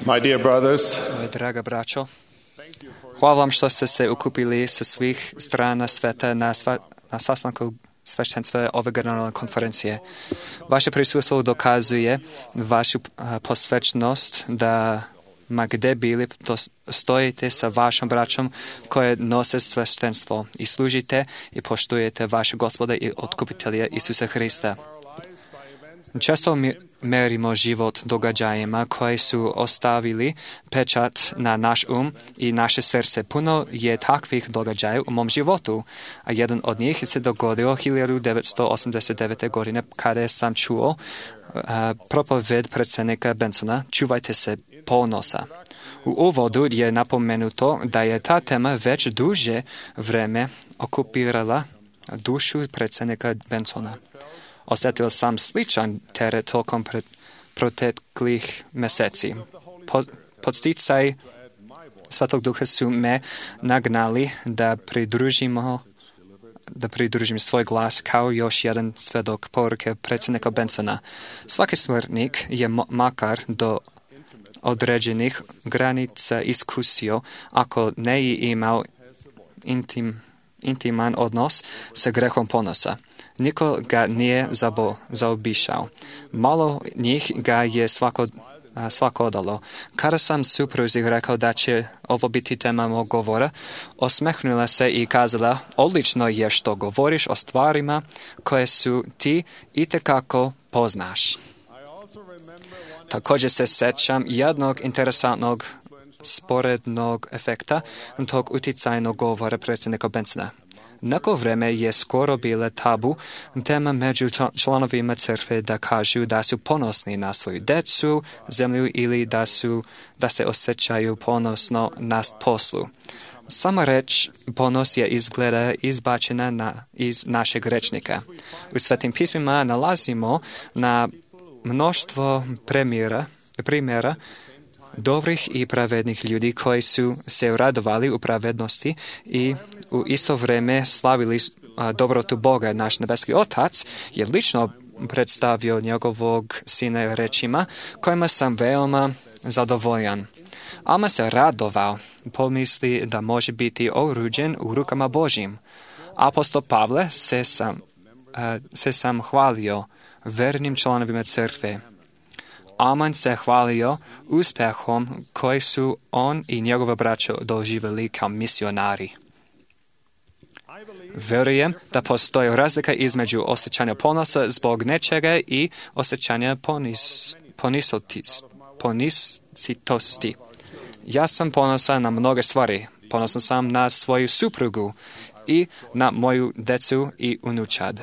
My dear brothers, Moje draga braćo, hvala vam što ste se ukupili sa svih strana sveta na, sva, na sastanku sveštenstva ove generalne konferencije. Vaše prisustvo dokazuje vašu a, posvećnost da ma gde bili to stojite sa vašom braćom koje nose sveštenstvo i služite i poštujete vaše Gospoda i otkupitelja Isusa Hrista. Često merimo život događajima koji su ostavili pečat na naš um i naše srce. Puno je takvih događaja u mom životu, a jedan od njih se dogodio hiljadu devetsto osamdeset devete. godine kada sam čuo uh, propoved predsjednika Bensona "Čuvajte se ponosa". U uvodu je napomenuto da je ta tema već duže vreme okupirala dušu predsjednika Bensona. Osjetio sam sličan teret tokom proteklih mjeseci. Pod, podsticaj Svetog Duha su me nagnali da pridružimo da pridružim svoj glas kao još jedan svedok poruke predsjednika Bensona. Svaki smrtnik je makar do određenih granica iskusio, ako ne i imao intim, intiman odnos sa grehom ponosa. Niko ga nije zabo, zaobišao. Malo njih ga je svako, svakodalo. Kada sam supruzi rekao da će ovo biti tema mog govora, osmehnula se i kazala: "Odlično je što govoriš o stvarima koje su ti itekako poznaš." Također se sećam jednog interesantnog sporednog efekta tog uticajnog govora predsjednika Bensona. Neko vreme je skoro bila tabu tema među članovima crkve da kažu da su ponosni na svoju decu, zemlju ili da, su, da se osjećaju ponosno na poslu. Sama reč ponos je izgleda izbačena na, iz našeg rečnika. U Svetim pismima nalazimo na mnoštvo primjera, primjera dobrih i pravednih ljudi koji su se radovali u pravednosti i u isto vrijeme slavili a, dobrotu Boga. Naš nebeski Otac je lično predstavio njegovog sina rečima kojima sam veoma zadovoljan. Ama se radovao, pomisli da može biti oruđen u rukama Božjim. Apostol Pavle se sam, a, se sam hvalio vernim članovima crkve. Aman se hvalio uspjehom koji su on i njegova braća doživjeli kao misionari. Vjerujem da postoji razlika između osjećanja ponosa zbog nečega i osjećanja ponis, ponisitosti. Ja sam ponosan na mnoge stvari. Ponosan sam na svoju suprugu i na moju decu i unučad.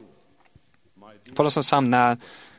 Ponosan sam na,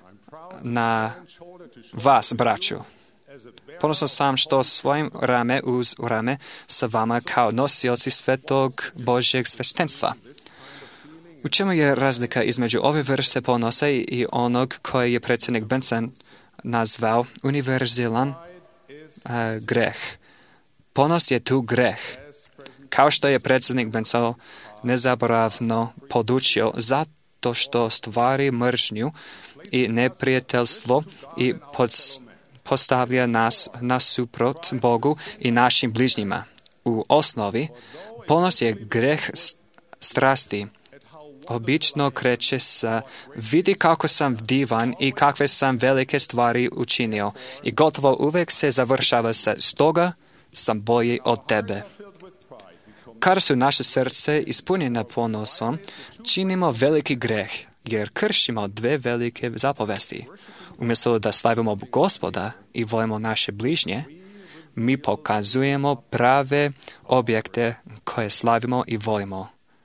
na vas, braću. Ponosan sam što svojim rame uz rame sa vama kao nosioci svetog Božjeg sveštenstva. U čemu je razlika između ove vrste ponosa i onog koje je predsjednik Benson nazvao univerzalan uh, greh? Ponos je tu greh. Kao što je predsjednik Benson nezaboravno podučio, zato što stvari mržnju i neprijateljstvo i pod, postavlja nas nasuprot Bogu i našim bližnjima. U osnovi, ponos je greh strasti. Obično kreće sa "vidi kako sam divan i kakve sam velike stvari učinio" i gotovo uvijek se završava sa "stoga sam bolji od tebe". Kada su naše srce ispunjene ponosom, činimo veliki greh, jer kršimo dve velike zapovesti. Umjesto da slavimo Gospoda i volimo naše bližnje, mi pokazujemo prave objekte koje slavimo i volimo.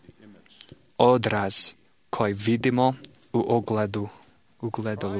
Odraz koji vidimo u ogledu, u gledalu.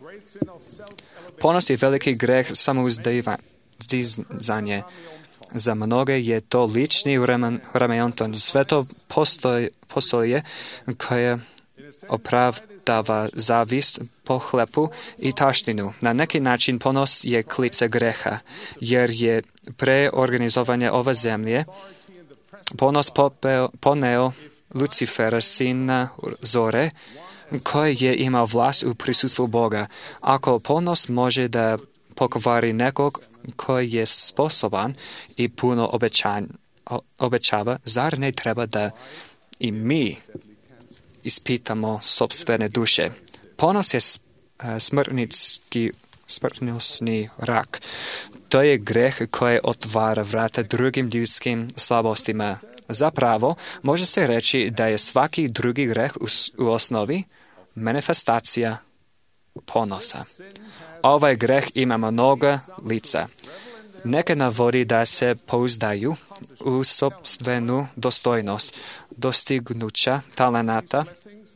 Ponos je veliki greh samouzdizanje. Za mnoge je to lični remeonton. Sve to postoje koje opravdava zavist, pohlepu i taštinu. Na neki način ponos je klice greha, jer je preorganizovanje ove zemlje ponos popeo, poneo Lucifera, sina zore, koji je imao vlast u prisustvu Boga. Ako ponos može da pokvari nekog koji je sposoban i puno obećan, obećava, zar ne treba da i mi ispitamo sopstvene duše? Ponos je smrtnički, smrtnosni rak. To je greh koji otvara vrata drugim ljudskim slabostima. Zapravo, može se reći da je svaki drugi greh u, u osnovi manifestacija ponosa. Ovaj greh ima mnogo lica. Neke navodi da se pouzdaju u sopstvenu dostojnost, dostignuća talenata,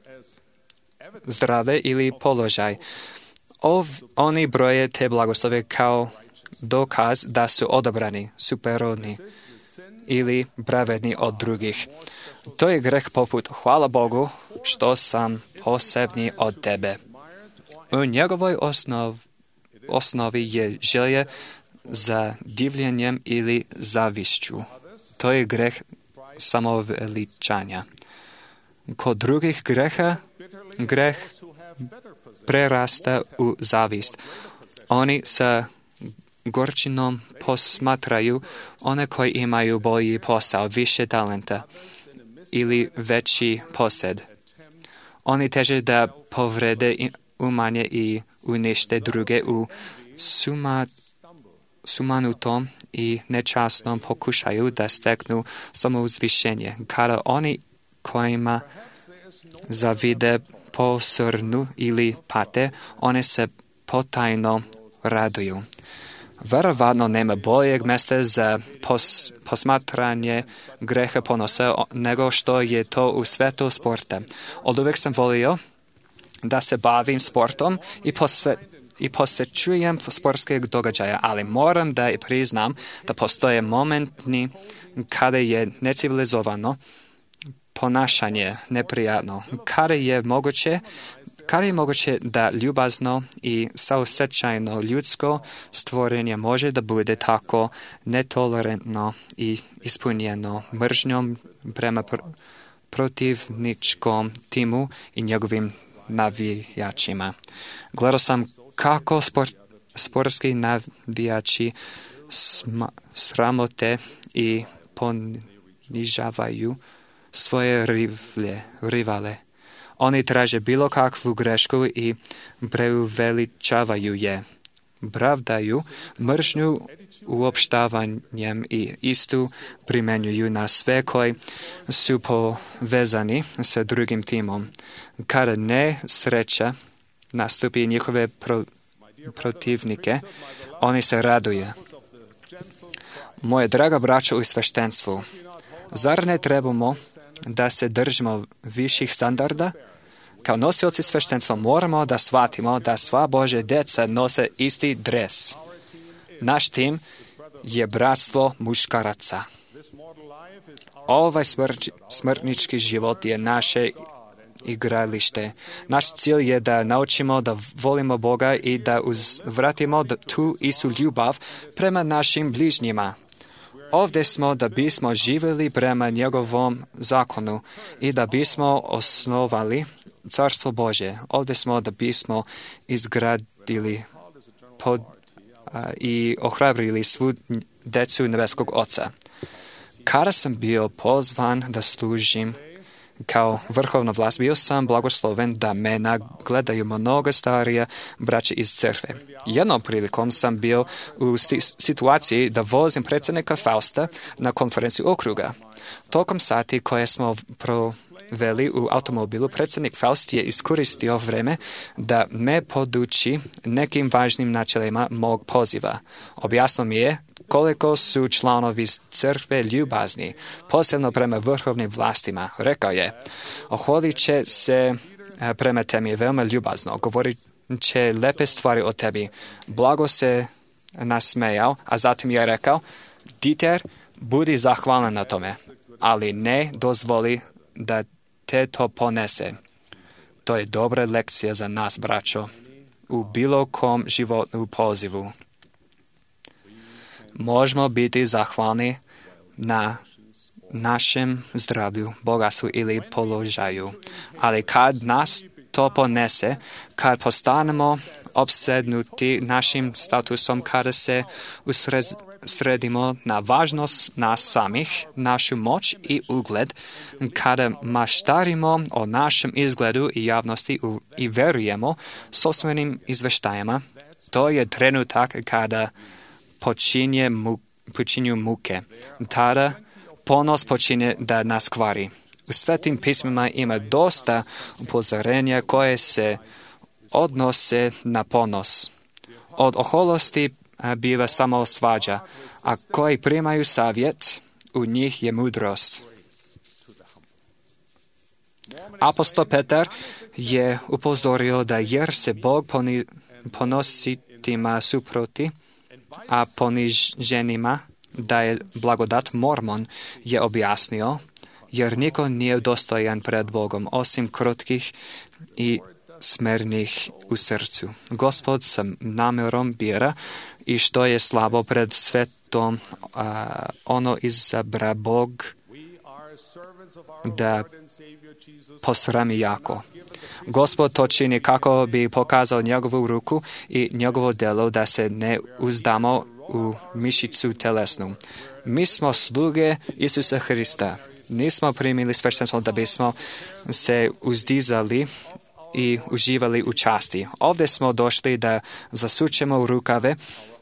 zdravlje ili položaj. Ov, oni broje te blagoslove kao dokaz da su odabrani, superodni ili pravedni od drugih. To je greh poput hvala Bogu što sam posebni od tebe. U njegovoj osnov, osnovi je želje za divljenjem ili zavišću. To je greh samoveličanja. Kod drugih greha, greh prerasta u zavist. Oni sa gorčinom posmatraju one koji imaju bolji posao, više talenta ili veći posjed. Oni teže da povrede, umanje i unište druge u suma, sumanutom i nečasnom pokušaju da steknu samouzvišenje. Kada oni kojima zavide posrnu ili pate, one se potajno raduju. Verovatno nema boljeg mjesta za pos, posmatranje greha ponosa nego što je to u svetu sporta. Od uvijek sam volio da se bavim sportom i, posve, i posjećujem sportske događaje, ali moram da i priznam da postoje momentni kada je necivilizovano ponašanje neprijatno, kada je moguće Kada je moguće da ljubazno i saosećajno ljudsko stvorenje može da bude tako netolerantno i ispunjeno mržnjom prema pr- protivničkom timu i njegovim navijačima. Gledao sam kako sport, sportski navijači sma, sramote i ponižavaju svoje rivlje, rivale. Oni traže bilo kakvu grešku i preuveličavaju je. Pravdaju mržnju uopštavanjem i istu primenjuju na sve koji su povezani sa drugim timom. Kada ne sreća nastupi njihove pro, protivnike, oni se raduje. Moje draga braćo u sveštenstvu, zar ne trebamo da se držimo viših standarda? Kao nosioci sveštenstva moramo da shvatimo da sva Božja djeca nose isti dres. Naš tim je bratstvo muškaraca. Ovaj smrč, smrtnički život je naše igralište. Naš cilj je da naučimo da volimo Boga i da uzvratimo tu istu ljubav prema našim bližnjima. Ovdje smo da bismo živjeli prema njegovom zakonu i da bismo osnovali Carstvo Božje. Ovdje smo da bismo izgradili pod, a, i ohrabrili svu decu nebeskog Oca. Kada sam bio pozvan da služim kao vrhovna vlast, bio sam blagosloven da me nagledaju mnogo starija braća iz crkve. Jednom prilikom sam bio u situaciji da vozim predsjednika Fausta na konferenciju okruga. Tokom sati koje smo proveli u automobilu, predsjednik Faust je iskoristio vreme da me poduči nekim važnim načelima mog poziva. Objasnio mi je koliko su članovi crkve ljubazni, posebno prema vrhovnim vlastima. Rekao je, ohvalit će se prema tebi veoma ljubazno, govorit će lepe stvari o tebi. Blago se nasmejao, a zatim je rekao, Dieter, budi zahvalan na tome, ali ne dozvoli da te to ponese. To je dobra lekcija za nas, braćo, u bilo kom životnom pozivu. Možemo biti zahvalni na našem zdravlju, bogatstvu ili položaju, ali kad nas to ponese kad postanemo opsednuti našim statusom, kada se usredimo na važnost nas samih, našu moć i ugled, kada maštarimo o našem izgledu i javnosti i verujemo sopstvenim izveštajima. To je trenutak kada počinje mu, počinju muke. Tada ponos počinje da nas kvari. U svetim pismima ima dosta upozorenja koje se odnose na ponos. Od oholosti biva samo svađa, a koji primaju savjet, u njih je mudrost. Apostol Petar je upozorio da jer se Bog poni, ponositima suproti, a poniženima daje blagodat. Mormon je objasnio, jer niko nije dostojan pred Bogom, osim krotkih i smernih u srcu. Gospod sa namjerom bira i što je slabo pred svetom, a, ono izabra Bog da posrami jako. Gospod to čini kako bi pokazao njegovu ruku i njegovo djelo, da se ne uzdamo u mišicu telesnu. Mi smo sluge Isusa Hrista. Nismo primili sveštenstvo da bismo se uzdizali i uživali u časti. Ovdje smo došli da zasučemo rukave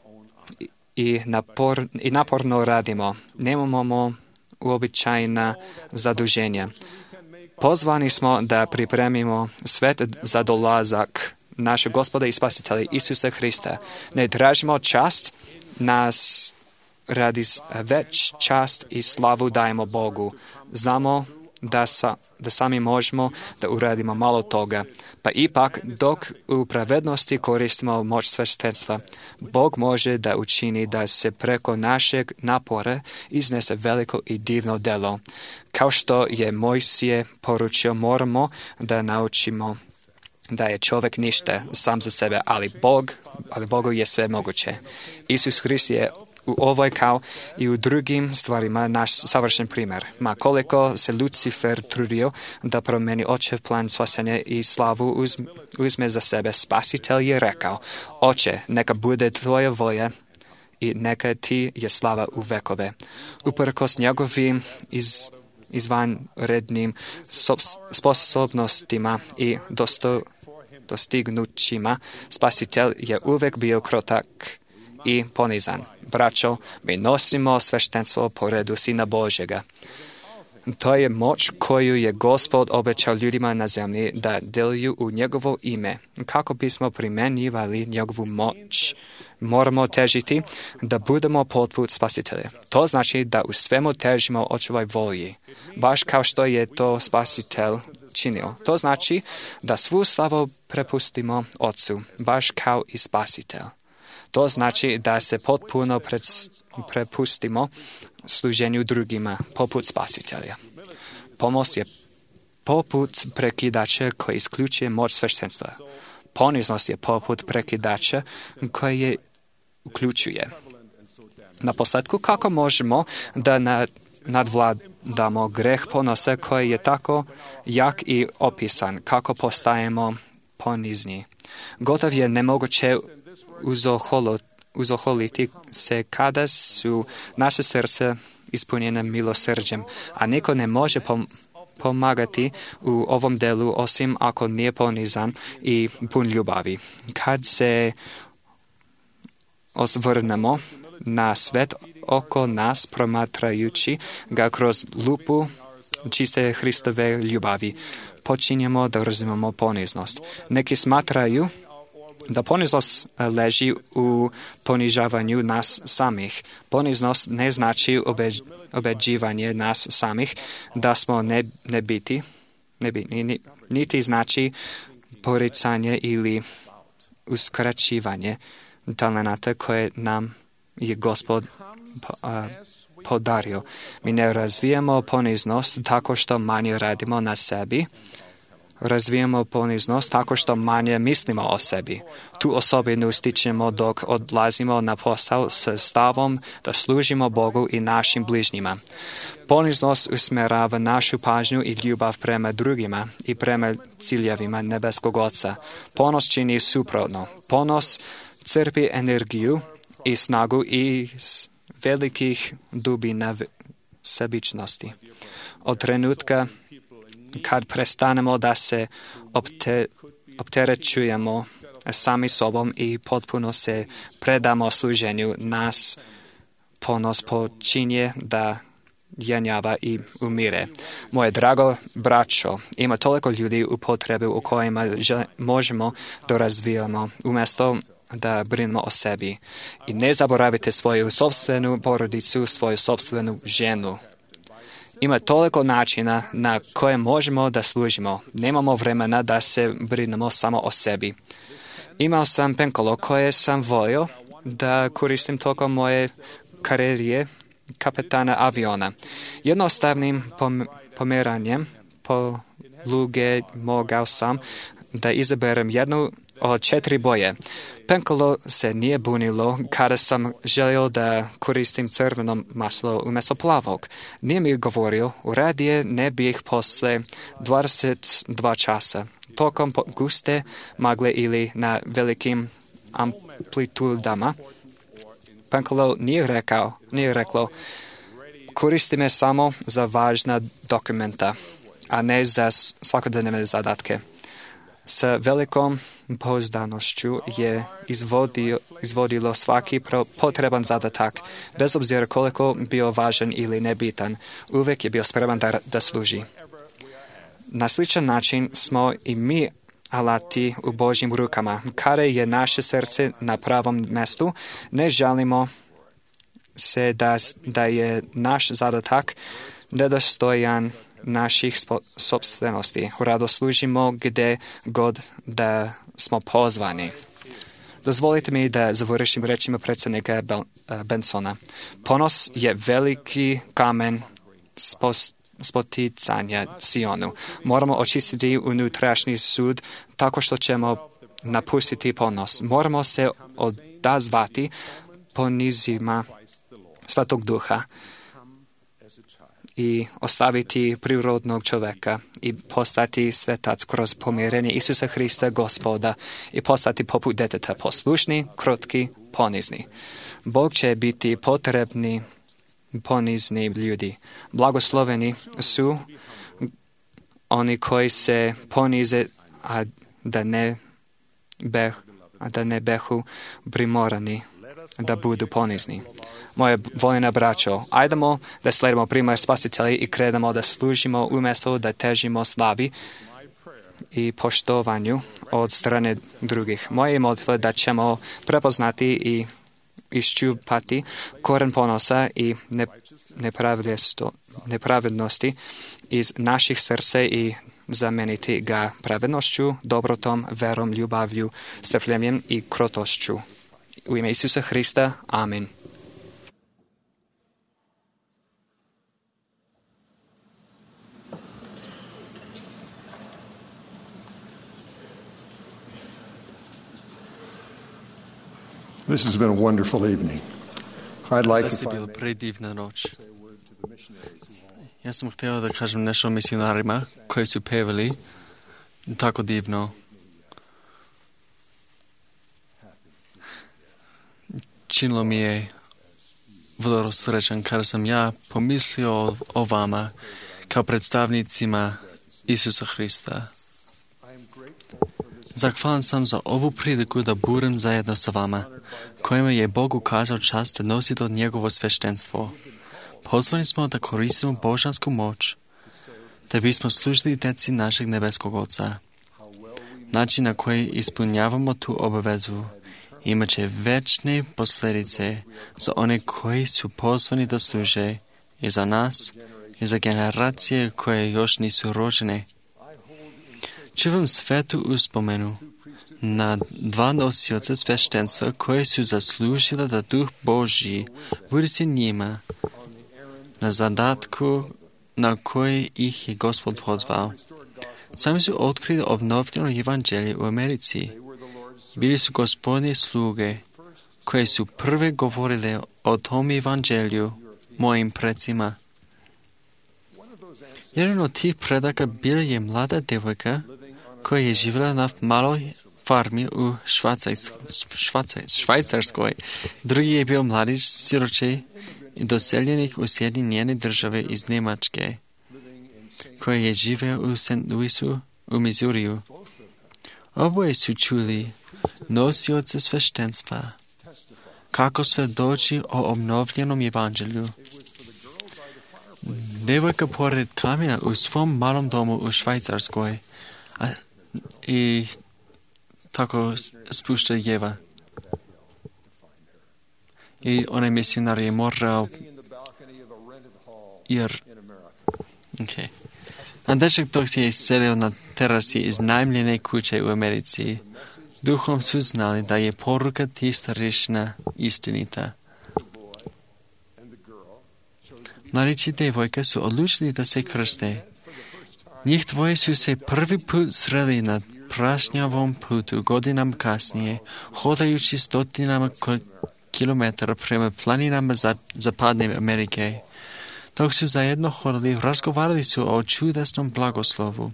i, napor, i naporno radimo. Nemamo uobičajena zaduženja. Pozvani smo da pripremimo svet za dolazak našeg Gospoda i Spasitelja Isusa Hrista. Ne tražimo čast, nas radi već čast i slavu dajemo Bogu. Znamo da, sa, da sami možemo da uradimo malo toga. Pa ipak, dok u pravednosti koristimo moć sveštenstva, Bog može da učini da se preko našeg napora iznese veliko i divno delo. Kao što je Mojsije poručio, moramo da naučimo da je čovjek ništa sam za sebe, ali Bog, ali Bogu je sve moguće. Isus Hrist je u ovoj kao i u drugim stvarima naš savršen primjer. Ma koliko se Lucifer trudio da promeni očev plan spasenja i slavu uzme, uzme za sebe, Spasitelj je rekao: Oče, neka bude tvoja volja i neka ti je slava u vekove. Uprkos njegovim iz, izvanrednim sposobnostima i dosto, dostignućima, Spasitelj je uvek bio krotak i ponizan. Braćo, mi nosimo sveštenstvo po redu Sina Božjega. To je moć koju je Gospod obećao ljudima na zemlji da deluju u njegovo ime. Kako bismo primjenjivali njegovu moć, moramo težiti da budemo poput Spasitelja. To znači da u svemu težimo očevoj volji, baš kao što je to Spasitelj činio. To znači da svu slavu prepustimo Otcu, baš kao i Spasitelj. To znači da se potpuno prepustimo služenju drugima, poput Spasitelja. Pomoć je poput prekidača koji isključuje moć sveštenstva. Poniznost je poput prekidača koji je uključuje. Na posljedku, kako možemo da nadvladamo greh ponosa koji je tako jak i opisan, kako postajemo ponizni? Gotov je nemoguće uzoholiti se kada su naše srce ispunjene milosrđem, a niko ne može pom- pomagati u ovom delu osim ako nije ponizan i pun ljubavi. Kad se osvrnemo na svet oko nas promatrajući ga kroz lupu čiste Hristove ljubavi, počinjemo da razumemo poniznost. Neki smatraju da poniznost leži u ponižavanju nas samih. Poniznost ne znači obeđ, obeđivanje nas samih, da smo ne, nebiti, nebitni, niti znači poricanje ili uskraćivanje talenata koje nam je Gospod podario. Mi ne razvijamo poniznost tako što manje radimo na sebi, razvijamo poniznost tako što manje mislimo o sebi. Tu osobinu stičemo dok odlazimo na posao s stavom da služimo Bogu i našim bližnjima. Poniznost usmjerava našu pažnju i ljubav prema drugima i prema ciljevima nebeskog Oca. Ponos čini suprotno. Ponos crpi energiju i snagu iz velikih dubina sebičnosti. Od trenutka kad prestanemo da se opte, opterećujemo sami sobom i potpuno se predamo služenju, nas ponos počinje da jenjava i umire. Moje drago braćo, ima toliko ljudi u potrebi u kojima žel, možemo da razvijamo umjesto da brinemo o sebi. I ne zaboravite svoju sopstvenu porodicu, svoju sopstvenu ženu. Ima toliko načina na koje možemo da služimo. Nemamo vremena da se brinemo samo o sebi. Imao sam penkolo koje sam volio da koristim tokom moje karijere kapetana aviona. Jednostavnim pom- pomeranjem poluge mogao sam da izaberem jednu od četiri boje. Penkolo se nije bunilo kada sam želio da koristim crveno maslo umjesto plavog. Nije mi govorio, radije ne bih posle dvadeset dva časa. Tokom guste magle ili na velikim amplitudama. Penkolo nije rekao, nije reklo, koristi me samo za važna dokumenta, a ne za svakodnevne zadatke. Sa velikom pouzdanošću je izvodio, izvodilo svaki potreban zadatak, bez obzira koliko bio važan ili nebitan. Uvijek je bio spreman da, da služi. Na sličan način smo i mi alati u Božjim rukama. Kada je naše srce na pravom mjestu, ne žalimo se da, da je naš zadatak nedostojan naših sopstvenosti. Rado služimo gdje god da smo pozvani. Dozvolite mi da završim rečima predsjednika Bensona. Ponos je veliki kamen spoticanja Sionu. Moramo očistiti unutrašnji sud tako što ćemo napustiti ponos. Moramo se odazvati ponizima Svetog Duha i ostaviti prirodnog čovjeka i postati svetac kroz pomirenje Isusa Hrista Gospoda i postati poput deteta poslušni, krotki, ponizni. Bog će biti potrebni ponizni ljudi. Blagosloveni su oni koji se ponize, a da ne, beh, a da ne behu primorani da budu ponizni. Moje voljena braćo, ajdemo da sledimo primjer Spasitelja i krenemo da služimo umjesto da težimo slavi i poštovanju od strane drugih. Moje je molitva da ćemo prepoznati i iščupati koren ponosa i nepravednosti iz naših srca i zameniti ga pravednošću, dobrotom, verom, ljubavlju, strpljenjem i krotošću. U ime Isusa Hrista, amen. This has been a wonderful evening. I'd like Zase to bila predivna noć. Ja sam htio da kažem nešto o misionarima koji su pevali tako divno. Činilo mi je vrlo srećan kada sam ja pomislio o, o vama kao predstavnicima Isusa Hrista. Zahvalan sam za ovu priliku da budem zajedno sa vama, kojima je Bog ukazao čast da nosite njegovo sveštenstvo. Pozvani smo da koristimo božansku moć, da bismo služili djeci našeg nebeskog Oca. Način na koji ispunjavamo tu obavezu imat će večne posljedice za one koji su pozvani da služe i za nas i za generacije koje još nisu rođene. Čuvam svetu uspomenu na dva nosioca sveštenstva koje su zaslužile da Duh Božji bude s njima na zadatku na koji ih je Gospod pozvao. Sami su otkrili obnovljeno evanđelje u Americi. Bili su gospodnje sluge koje su prve govorile o tom evanđelju mojim precima. Jedan od tih predaka bila je mlada devojka koja je živjela na maloj farmi u Švajcarskoj. Drugi je bio mladić siroče i doseljenik u Sjedinjene države iz Njemačke, koji je živeo u Saint Louisu u Missouriju. Oboje su čuli nosioce sveštenstva, kako svedoči o obnovljenom evanđelju. Devojka pored kamena u svom malom domu u Švajcarskoj a, i tako spušta Jeva. I onaj misionar je morao jer okay. A dečak dok se je selio na terasi iznajmljene kuće u Americi, duhom su znali da je poruka tih starešina istinita. Mladić i devojka su odlučili da se krste. Njih dvoje su se prvi put sreli na prašnjavom putu godinama kasnije, hodajući stotinama kilometara prema planinama zapadne Amerike. Dok su zajedno hodali, razgovarali su o čudesnom blagoslovu.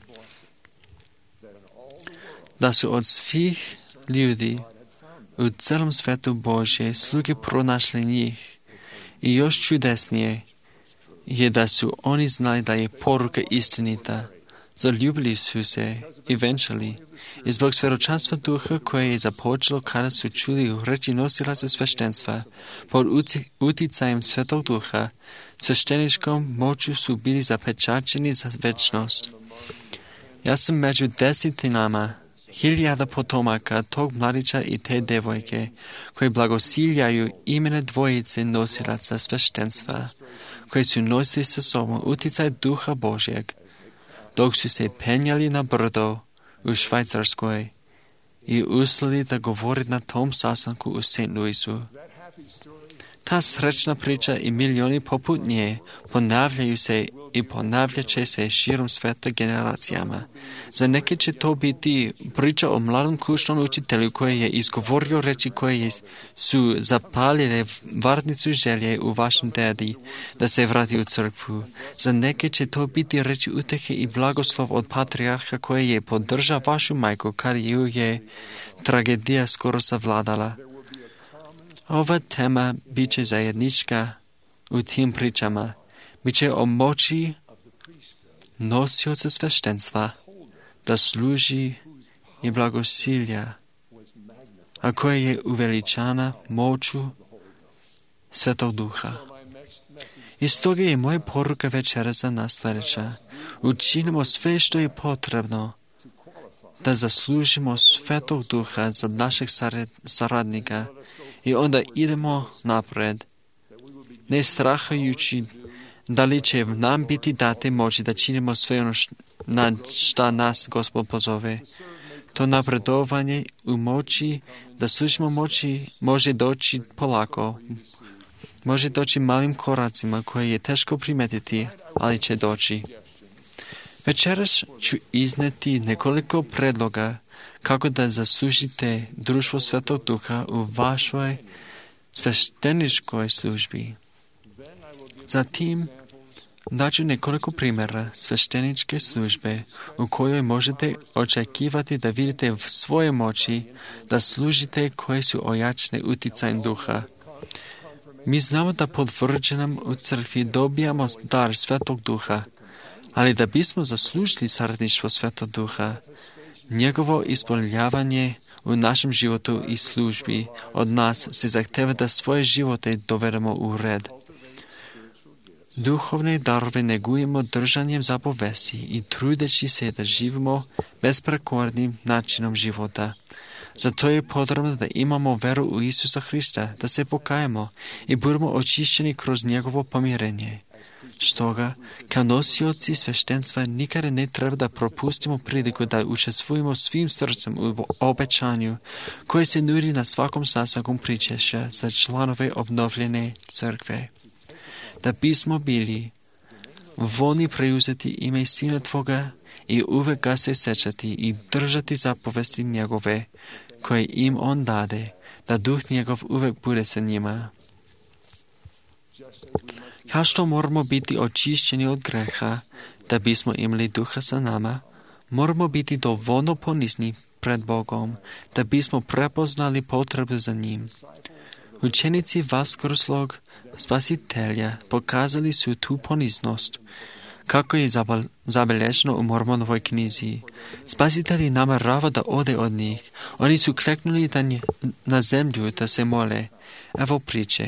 Da su od svih ljudi u celom svetu Božje sluge pronašli njih. I još čudesnije je da su oni znali da je poruka istinita. Zaljubili su se i venčali. I zbog svjedočanstva duha koje je započelo kada su čuli reči nosilaca sveštenstva, pod uticajem svetog duha, svešteničkom moću su bili zapečačeni za večnost. Ja sam među desetinama hiljada potomaka tog mladića i te devojke, koji blagosiljaju imene dvojice nosilaca sveštenstva, koji su nosili sa sobom uticaj duha Božjeg, dok su se penjali na brdo u Švajcarskoj i uslali da govori na tom sastanku u Saint Louisu. Ta srećna priča i milioni poput nje ponavljaju se i ponavljat će se širom sveta generacijama. Za neke će to biti priča o mladom kućnom učitelju koji je izgovorio reči koje su zapalile varnicu želje u vašem dedi da se vrati u crkvu. Za neke će to biti reči utehe i blagoslov od patrijarha koji je podržao vašu majku kad ju je tragedija skoro savladala. Ova tema bit će zajednička u tim pričama. Bit će o moći nosioca sveštenstva da služi i blagosilja, a koja je uveličana moću Svetog Duha. I stoga je moja poruka večera za nas sljedeća. Učinimo sve što je potrebno da zaslužimo Svetog Duha za našeg saradnika i onda idemo napred, ne strahajući da li će nam biti date moći da činimo sve ono na šta nas Gospod pozove. To napredovanje u moći, da služimo moći, može doći polako, može doći malim koracima koje je teško primetiti, ali će doći. Večeras ću izneti nekoliko predloga kako da zaslužite društvo Svetog Duha u vašoj svešteničkoj službi. Zatim daću nekoliko primjera svešteničke službe u kojoj možete očekivati da vidite v svoje moći da služite koje su ojačne uticajem duha. Mi znamo da potvrđenom u crkvi dobijamo dar Svetog Duha, ali da bismo zaslužili saradništvo Svetog Duha, njegovo ispoljavanje u našem životu i službi od nas se zahteva da svoje živote dovedemo u red. Duhovne darove negujemo držanjem zapovesti i trudeći se da živimo besprekornim načinom života. Zato je potrebno da imamo veru u Isusa Hrista, da se pokajemo i budemo očišćeni kroz njegovo pomirenje. Stoga, kao nosioci sveštenstva nikada ne treba da propustimo priliku da učestvujemo svim srcem u obećanju koje se nudi na svakom sastanku pričešća za članove obnovljene crkve. Da bismo bili voljni preuzeti ime Sina Tvoga i uvek ga se sećati i držati zapovesti njegove, koje im on dade, da duh njegov uvek bude sa njima. Kao što moramo biti očišćeni od greha, da bismo imali duha sa nama, moramo biti dovoljno ponizní pred Bogom, da bismo prepoznali potrebu za njim. Učenici vaskrslog Spasitelja pokazali su tu poniznost, kako je zabeleženo u Mormonovoj knjizi. Spasitelj namerava da ode od njih. Oni su kleknuli na zemlju da se mole. Evo priče.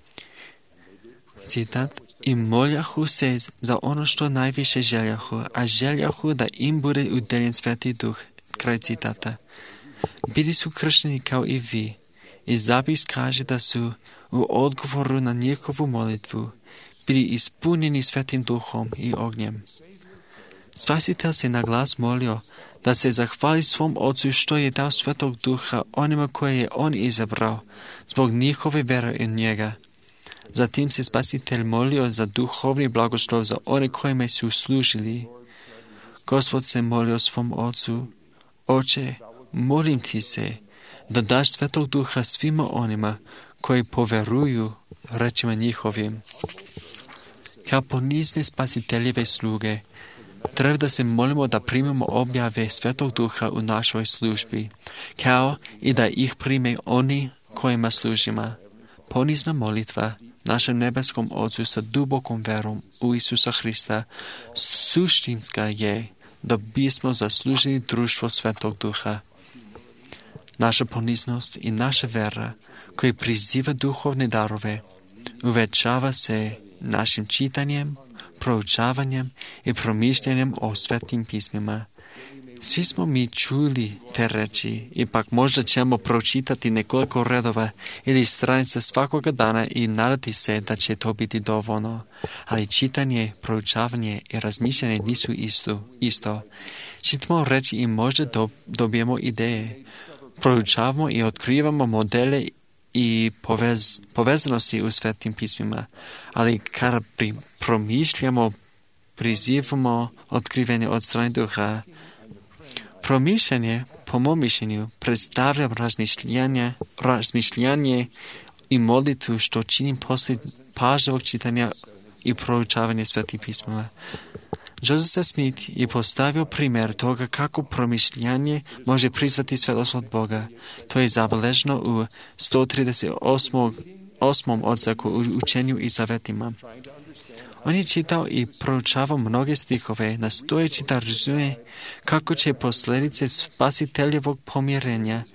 Citat. I moljahu se za ono što najviše željahu, a željahu da im bude udeljen Sveti Duh. Kraj citata. Bili su kršteni kao i vi. I zapis kaže da su u odgovoru na njihovu molitvu bili ispunjeni Svetim Duhom i ognjem. Spasitelj se na glas molio da se zahvali svom Ocu što je dao Svetog Duha onima koje je on izabrao zbog njihove vere in njega. Zatim se Spasitelj molio za duhovni blagoslov za one kojima su služili. Gospod se molio svom Ocu: Oče, molim ti se da daš Svetog Duha svima onima koji poveruju rečima njihovim. Kao ponizne Spasiteljeve sluge, treba da se molimo da primimo objave Svetog Duha u našoj službi, kao i da ih prime oni kojima služimo. Ponizna molitva našem nebeskom Ocu sa dubokom verom u Isusa Hrista suštinska je da bismo zaslužili društvo Svetog Duha. Naša poniznost i naša vera, koji priziva duhovne darove, uvećava se našim čitanjem, proučavanjem i promišljanjem o svetim pismima. Svi smo mi čuli te reči, ipak možda ćemo pročitati nekoliko redova ili stranica svakoga dana i nadati se da će to biti dovoljno. Ali čitanje, proučavanje i razmišljanje nisu isto. isto. Čitamo reči i možda do, dobijemo ideje. Proučavamo i otkrivamo modele i povez, povezanosti u svetim pismima, ali kada pri, promišljamo, prizivamo otkrivanje od strane Duha. Promišljanje, po mom mišljenju, predstavlja razmišljanje, razmišljanje i molitvu što činim poslije pažljivog čitanja i proučavanja svetih pismova. Joseph Smith je postavio primjer toga kako promišljanje može prizvati svetost od Boga. To je zabeleženo u sto trideset osmom odseku u učenju i zavetima. On je čitao i proučavao mnoge stihove, nastojeći da razume kako će posljedice Spasiteljevog pomirenja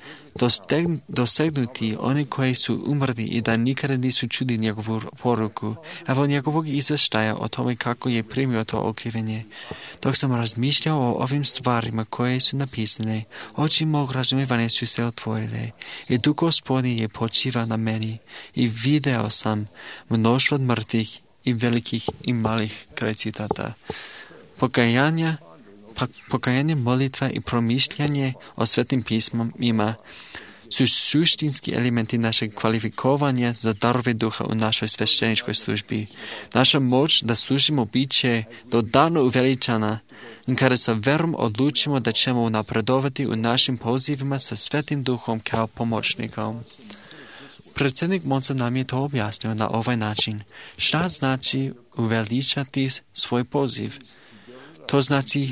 dosegnuti oni koji su umrli i da nikada nisu čuli njegovu poruku. Evo njegovog izveštaja o tome kako je primio to otkrivenje. Dok sam razmišljao o ovim stvarima koje su napisane, oči mog razumijevanja su se otvorile i Duh Gospodnji je počivao na meni i video sam mnoštvo mrtvih i velikih i malih. Kraj citata. Pokajanja, pa, pokajanje, molitva i promišljanje o svetim pismom ima su suštinski elementi našeg kvalifikovanja za darove duha u našoj svešteničkoj službi. Naša moć da služimo biće dodatno uveličana kada sa verom odlučimo da ćemo napredovati u našim pozivima sa svetim duhom kao pomoćnikom. Predsjednik Monson nam je to objasnio na ovaj način. Šta znači uveličati svoj poziv? To znači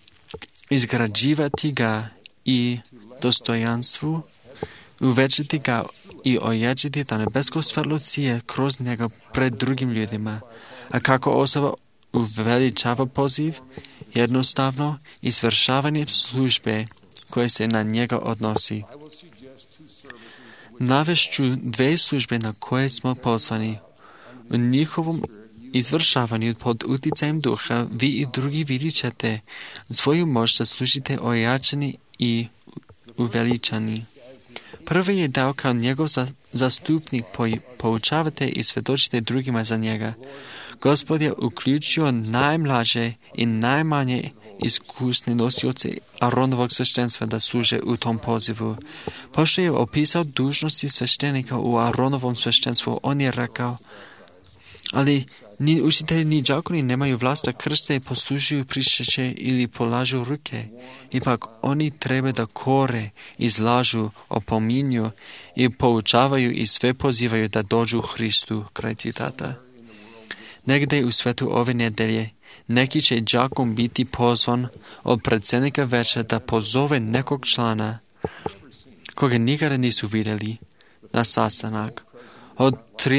izgrađivati ga i dostojanstvu, uvećati ga i ojačiti da nebesko svjetlo sije kroz njega pred drugim ljudima. A kako osoba uveličava poziv? Jednostavno izvršavanje službe koje se na njega odnosi. Navešću dve službe na koje smo pozvani. U njihovom izvršavanju pod utjecajem duha vi i drugi vidjet ćete svoju moć da služite ojačani i uveličani. Prvi je dao kao njegov zastupnik poučavate i svjedočite drugima za njega. Gospod je uključio najmlađe i najmanje iskusne nosioce Aronovog sveštenstva da služe u tom pozivu. Pošto je opisao dužnosti sveštenika u Aronovom sveštenstvu, on je rekao: ali Ni učitelji, ni đakoni nemaju vlast da krste i poslužuju prišeće ili polažu ruke. Ipak oni treba da kore, izlažu, opominju i poučavaju i sve pozivaju da dođu Hristu. Kraj citata. Negde u svetu ove nedelje neki će đakon biti pozvan od predsjednika veća da pozove nekog člana koga nikada nisu vidjeli na sastanak. Od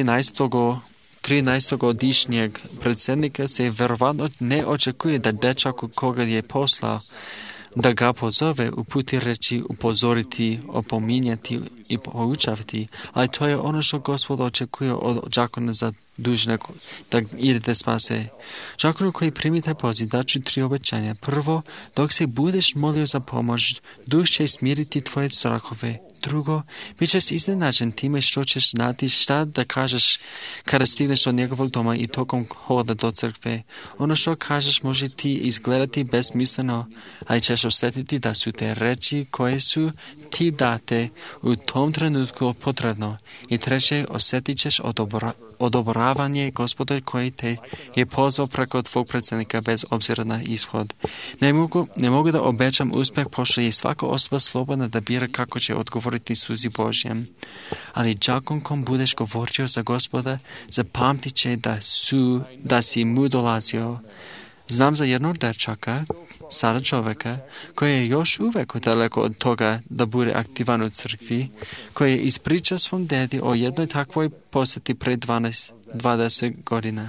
trinaestogodišnjeg predsjednika se verovatno ne očekuje da dečak koga je poslao da ga pozove, uputi reći, upozoriti, opominjati i poučavati, ali to je ono što Gospod očekuje od đakona za dužne da idete spase. Đakonu koji primi taj poziv daću tri obećanja. Prvo, dok se budeš molio za pomoć, Duh će smiriti tvoje strahove. Drugo, bit ćeš iznenađen time što ćeš znati šta da kažeš kada stigneš od njegovog doma i tokom hoda do crkve. Ono što kažeš može ti izgledati besmisleno, ali ćeš osjetiti da su te reči koje su ti date u tom trenutku potrebno. I treće, osjetit ćeš odobra, odobravanje Gospoda koji te je pozvao preko tvog predsjednika bez obzira na ishod. Ne mogu, ne mogu da obećam uspjeh, pošto je svaka osoba slobodna da bira kako će odgovoriti suzi Božjem. Ali đakon kom budeš govorio za Gospoda, zapamtit će da, su, da si mu dolazio. Znam za jednog dečaka, sada čovjeka, koji je još uvijek daleko od toga da bude aktivan u crkvi, koji je ispričao svom dedi o jednoj takvoj posjeti pred dvanaest, dvadeset godina.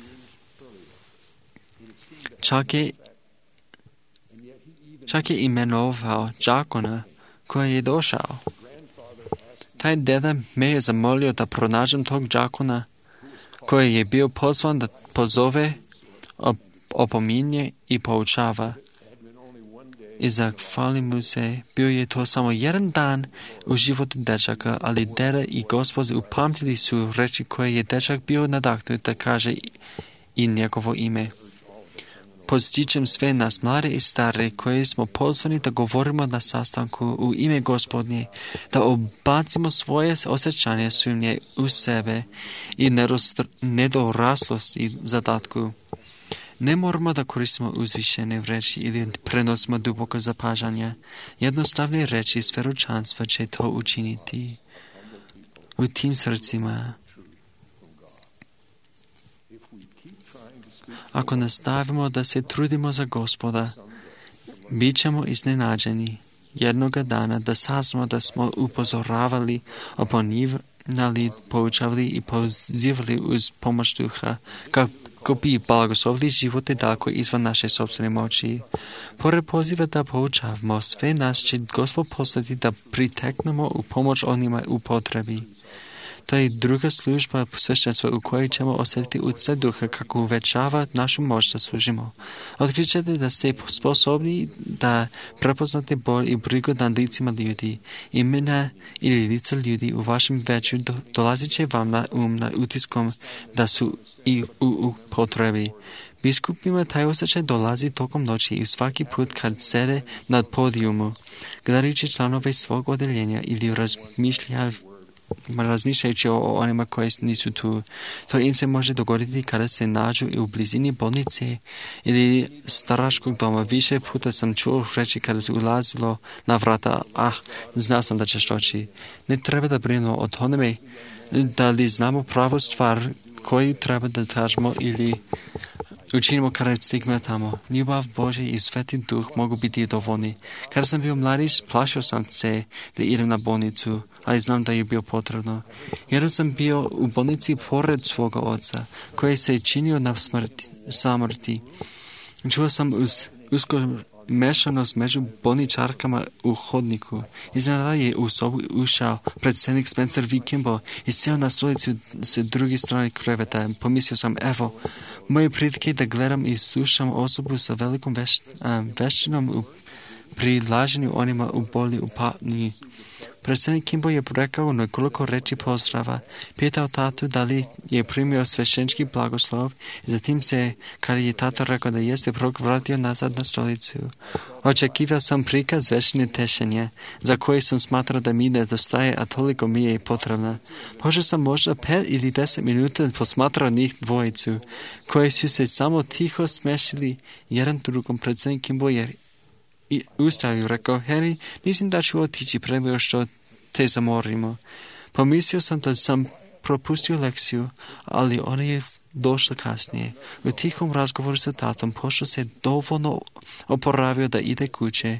Čak je, čak je imenovao đakona koji je došao. Taj deda me je zamolio da pronađem tog đakona koji je bio pozvan da pozove, opominje i poučava. I zahvali mu se, bio je to samo jedan dan u životu dečaka, ali deda i Gospod upamtili su reči koje je dečak bio nadahnut da kaže i njegovo ime. Postičem sve nas, mlade i stare, koji smo pozvani da govorimo na sastanku u ime Gospodnje, da obacimo svoje osjećanje sumnje u sebe i nedoraslost i zadatku. Ne moramo da koristimo uzvišene reči ili prenosimo duboko zapažanja. Jednostavne reči iz vjeročanstva će to učiniti u tim srcima. Ako nastavimo da se trudimo za Gospoda, bit ćemo iznenađeni jednoga dana da saznamo da smo upozoravali, opominjali, poučavali i pozivali uz pomoć Duha, kako bi blagoslovili živote daleko izvan naše sopstvene moći. Pored poziva da poučavamo, sve nas će Gospod poslati da priteknemo u pomoć onima u potrebi. To je druga služba sveštenstva u kojoj ćemo osjetiti utjecaj Duha kako uvećava našu moć da služimo. Otkrićete da ste sposobni da prepoznate bol i brigu nad licima ljudi. Imena ili lica ljudi u vašem veću do, dolazit će vam na um na utiskom da su i u, u potrebi. Biskupima taj osjećaj dolazi tokom noći i svaki put kad sede nad podijumu, gledajući članove svog odeljenja ili razmišljaju razmišljajući o onima koji nisu tu. To im se može dogoditi kada se nađu u blizini bolnice ili staračkog doma. Više puta sam čuo reći kada se ulazilo na vrata, ah, znao sam da ćeš doći. Ne treba da brinemo o tome da li znamo pravu stvar koju treba da tražimo ili učinimo kada stignemo tamo. Ljubav Božja i Sveti Duh mogu biti dovoljni. Kada sam bio mladić, plašio sam se da idem na bolnicu, ali znam da je bio potrebno. Jer sam bio u bolnici pored svoga oca, koji se je činio na smrti, samrti. Čuo sam uz usko mešanost među bolničarkama u hodniku. Iznenada je u sobu ušao predsjednik Spencer V. Kimball i sjeo na stolicu s druge strane kreveta. Pomislio sam, evo, moje prilike da gledam i slušam osobu sa velikom veš, um, veščinom u prilaženju onima u boli u patnji. Predsjednik Kimball je rekao nekoliko reči pozdrava, pitao tatu da li je primio sveštenski blagoslov i zatim se, kad je tata rekao da jeste, Brok vratio nazad na stolicu. Očekivao sam prikaz večne tešenja, za koji sam smatrao da mi nedostaje, a toliko mi je potrebno. Možda sam možda pet ili deset minuta posmatrao njih dvojicu, koji su se samo tiho smešili jedan drugom. Predsjednik Kimball je i ustavio, rekao, Harry, mislim da ću otići prije nego što te zamorimo. Pomislio sam da sam propustio lekciju, ali ona je došla kasnije. U tihom razgovoru sa tatom pošto se dovoljno oporavio da ide kuće.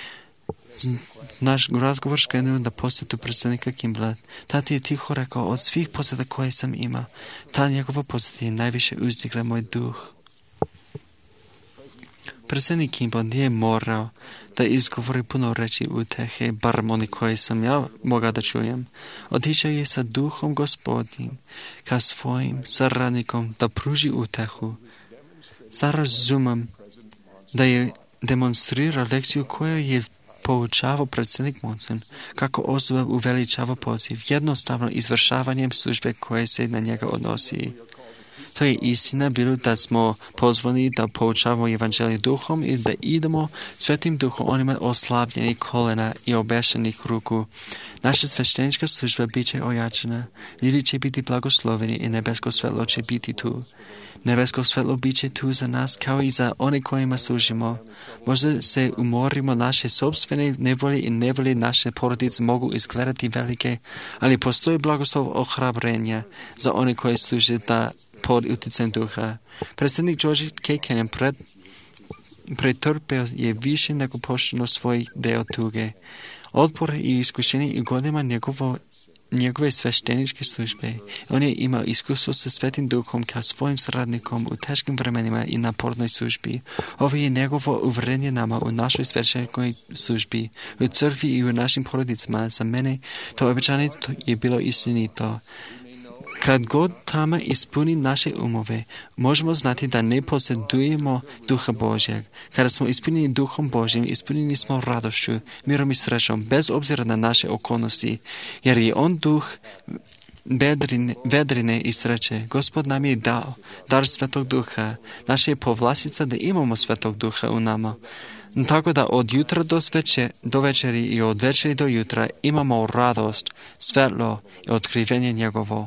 Naš razgovor skrenuo na posjetu predsjednika Kimballa. Tati je tiho rekao, od svih posjeta koje sam imao, ta njegova posjeta je najviše uzdigla moj duh. Predsjednik Kimball nije morao da izgovori puno reći utehe, barem oni koje sam ja mogao da čujem. Otišao je sa duhom Gospodnjim ka svojim saradnikom da pruži utehu. Sad razumem da je demonstrirao lekciju koju je poučavao predsjednik Monson, kako osoba uveličava poziv, jednostavno izvršavanjem službe koje se na njega odnosi. To je istina bilo da smo pozvani da poučavamo evanđelje duhom i da idemo svetim duhom onima oslabljenih kolena i obešenih ruku. Naša sveštenička služba bit će ojačana, ljudi će biti blagosloveni i nebesko svetlo će biti tu. Nebesko svetlo bit će tu za nas kao i za one kojima služimo. Možda se umorimo, naše sobstvene nevolje i nevolje naše porodice mogu izgledati velike, ali postoji blagoslov ohrabrenja za one koje služe da pod utjecajem duha. Predsjednik George K. Kennan pred, pretrpeo je više nego pošteno svoj deo tuge. Otpor i iskušenje i godinama njegovo, njegove svešteničke službe. On je imao iskustvo sa svetim duhom kao svojim saradnikom u teškim vremenima i napornoj službi. Ovo je njegovo uvjerenje nama u našoj svešteničkoj službi, u crkvi i u našim porodicama. Za mene to obećanje je bilo istinito. Kad god tamo ispuni naše umove, možemo znati da ne posjedujemo duha Božjeg. Kada smo ispunjeni duhom Božjim, ispunjeni smo radošću, mirom i srećom, bez obzira na naše okolnosti, jer je on duh vedrine, vedrine i sreće. Gospod nam je dao dar Svetog Duha. Naša je povlastica da imamo Svetog Duha u nama. Tako da od jutra do, večer, do večeri i od večeri do jutra imamo radost, svetlo i otkrivenje njegovo.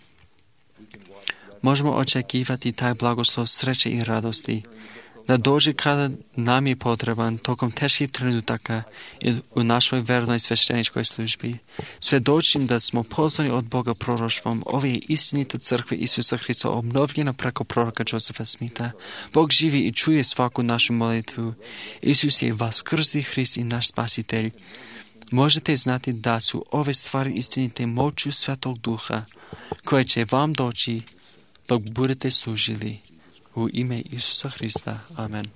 Možemo očekivati taj blagoslov sreće i radosti, da dođe kada nam je potreban tokom teških trenutaka i u našoj vernoj svešteničkoj službi. Svjedočim da smo pozvani od Boga proroštvom ove je istinite crkve Isusa Hrista obnovljena preko proroka Josefa Smitha. Bog živi i čuje svaku našu molitvu. Isus je vaskrsti Hrist i naš spasitelj. Možete znati da su ove stvari istinite moću Svetog Duha, koje će vam doći dok budete služili. U ime Isusa Hrista. Amen.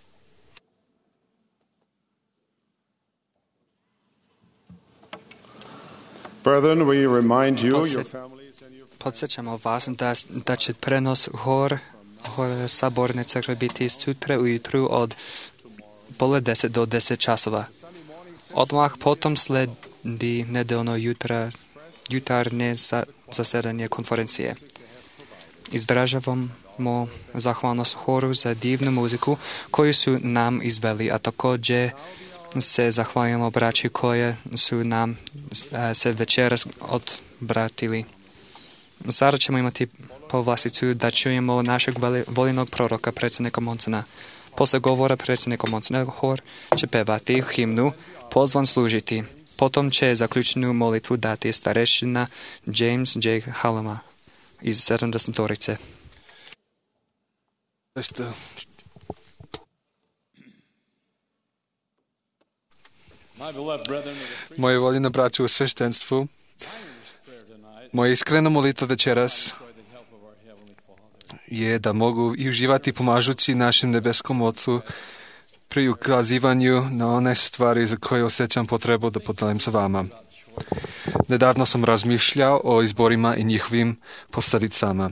Brethren, we remind you, your families and your Podsjećamo vas da, da će prenos hor, hor saborne crkve biti sutra ujutru od pola deset do deset časova. Odmah potom sledi nedeljno jutra, jutarnje za, zasedanje konferencije. Izražavamo zahvalnost horu za divnu muziku koju su nam izveli, a također se zahvaljujemo braći koje su nam se večeras odbratili. Sada ćemo imati povlasticu da čujemo našeg voljenog proroka, predsjednika Monsona. Posle govora predsjednika Monsona hor će pevati himnu Pozvan služiti. Potom će zaključnu molitvu dati starešina James J. Halama iz sedamdesetorice. Moji voljeni braći u sveštenstvu, moja iskrena molitva večeras je da mogu i uživati pomažući našem nebeskom Ocu pri ukazivanju na one stvari za koje osjećam potrebu da podelim sa vama. Nedavno sam razmišljao o izborima i njihovim posljedicama.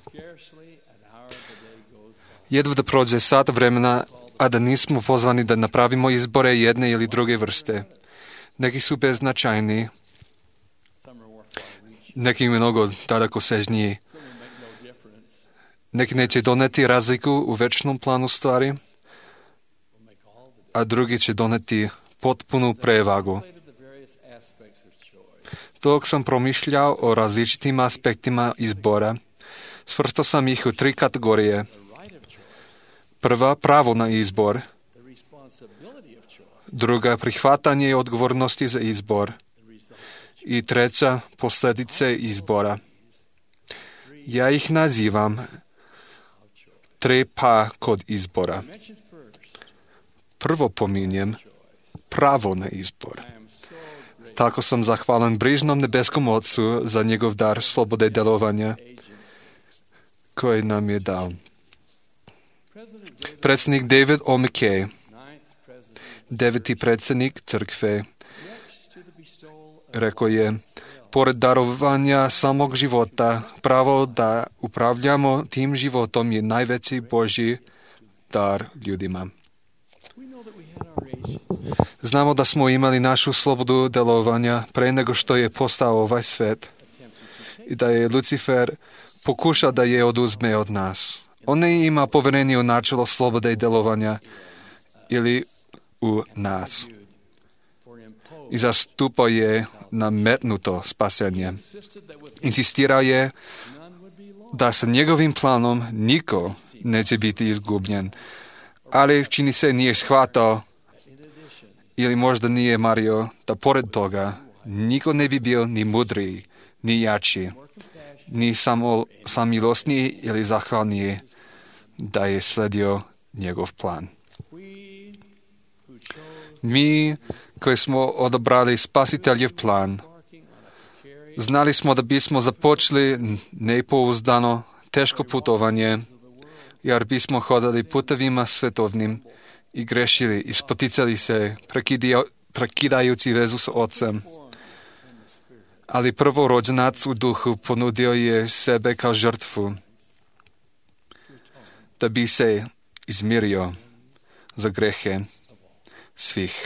Jedva da prođe sat vremena, a da nismo pozvani da napravimo izbore jedne ili druge vrste. Neki su beznačajni, neki mnogo dalekosežniji. Neki neće doneti razliku u večnom planu stvari, a drugi će doneti potpunu prevagu. Dok sam promišljao o različitim aspektima izbora, svrstao sam ih u tri kategorije. Prva, pravo na izbor. Druga, prihvatanje odgovornosti za izbor. I treća, posljedice izbora. Ja ih nazivam tri pa kod izbora. Prvo pominjem pravo na izbor. Tako sam zahvalan brižnom nebeskom Otcu za njegov dar slobode djelovanja koji nam je dao. Predsjednik David O. McKay, deveti predsjednik crkve, rekao je, pored darovanja samog života, pravo da upravljamo tim životom je najveći Božji dar ljudima. Znamo da smo imali našu slobodu djelovanja pre nego što je postao ovaj svet i da je Lucifer pokušao da je oduzme od nas. On ne ima povjerenje u načelo slobode djelovanja ili u nas. I zastupao je nametnuto spasenje. Insistirao je da sa njegovim planom niko neće biti izgubljen, ali čini se nije shvatao ili možda nije mario da pored toga niko ne bi bio ni mudriji, ni jači, ni samo samilosniji ili zahvalniji da je sledio njegov plan. Mi koji smo odabrali spasiteljev plan, znali smo da bismo započeli nepouzdano, teško putovanje, jer bismo hodali putevima svetovnim i grešili i spoticali se, prekidajući vezu s Otcem. Ali prvorođenac u duhu ponudio je sebe kao žrtvu, da bi se izmirio za grehe svih.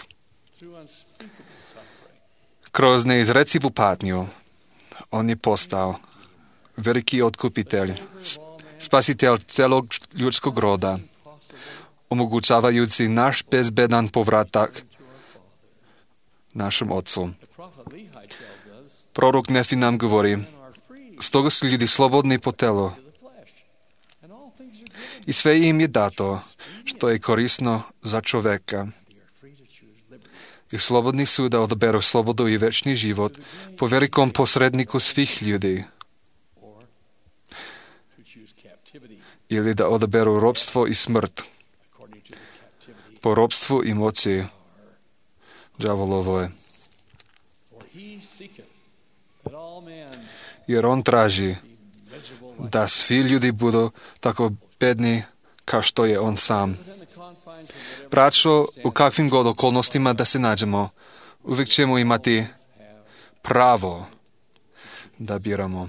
Kroz neizrecivu patnju on je postao veliki otkupitelj, spasitelj celog ljudskog roda, omogućavajući naš bezbedan povratak našem Otcu. Prorok Nefi nam govori, stoga su ljudi slobodni po telu i sve im je dato što je korisno za čoveka. I slobodni su da odaberu slobodu i večni život po velikom posredniku svih ljudi. Ili da odaberu ropstvo i smrt po ropstvu i moći đavolovoj. Jer on traži da svi ljudi budu tako bedni kao što je on sam. Braćo, u kakvim god okolnostima da se nađemo, uvijek ćemo imati pravo da biramo.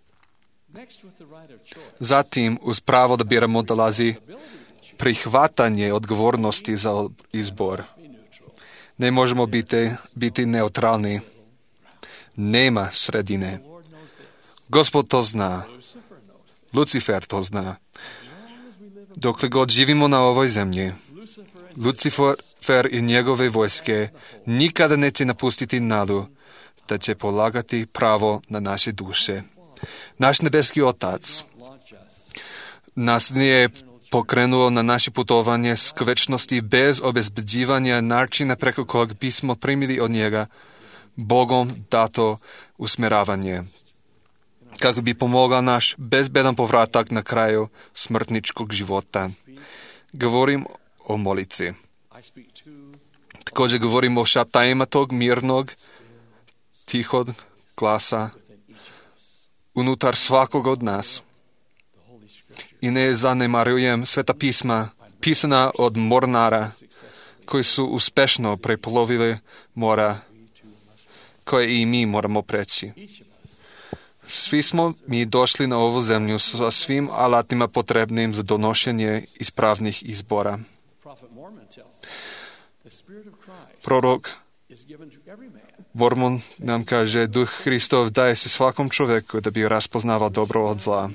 Zatim, uz pravo da biramo dolazi prihvatanje odgovornosti za izbor. Ne možemo biti, biti neutralni. Nema sredine. Gospod to zna. Lucifer to zna. Dokle god živimo na ovoj zemlji, Lucifer i njegove vojske nikada neće napustiti nadu da će polagati pravo na naše duše. Naš nebeski Otac nas nije pokrenuo na naše putovanje k večnosti bez obezbeđivanja načina preko kojeg bismo primili od njega Bogom dato usmjeravanje, kako bi pomogao naš bezbedan povratak na kraju smrtničkog života. Govorim o molitvi. Također govorim o šaptajima tog mirnog, tihog glasa unutar svakog od nas. I ne zanemarujem sveta pisma, pisana od mornara, koji su uspešno preplovili mora, koje i mi moramo preći. Svi smo mi došli na ovu zemlju sa svim alatima potrebnim za donošenje ispravnih izbora. Prorok Mormon nam kaže, Duh Hristov daje se svakom čovjeku da bi raspoznavao dobro od zla.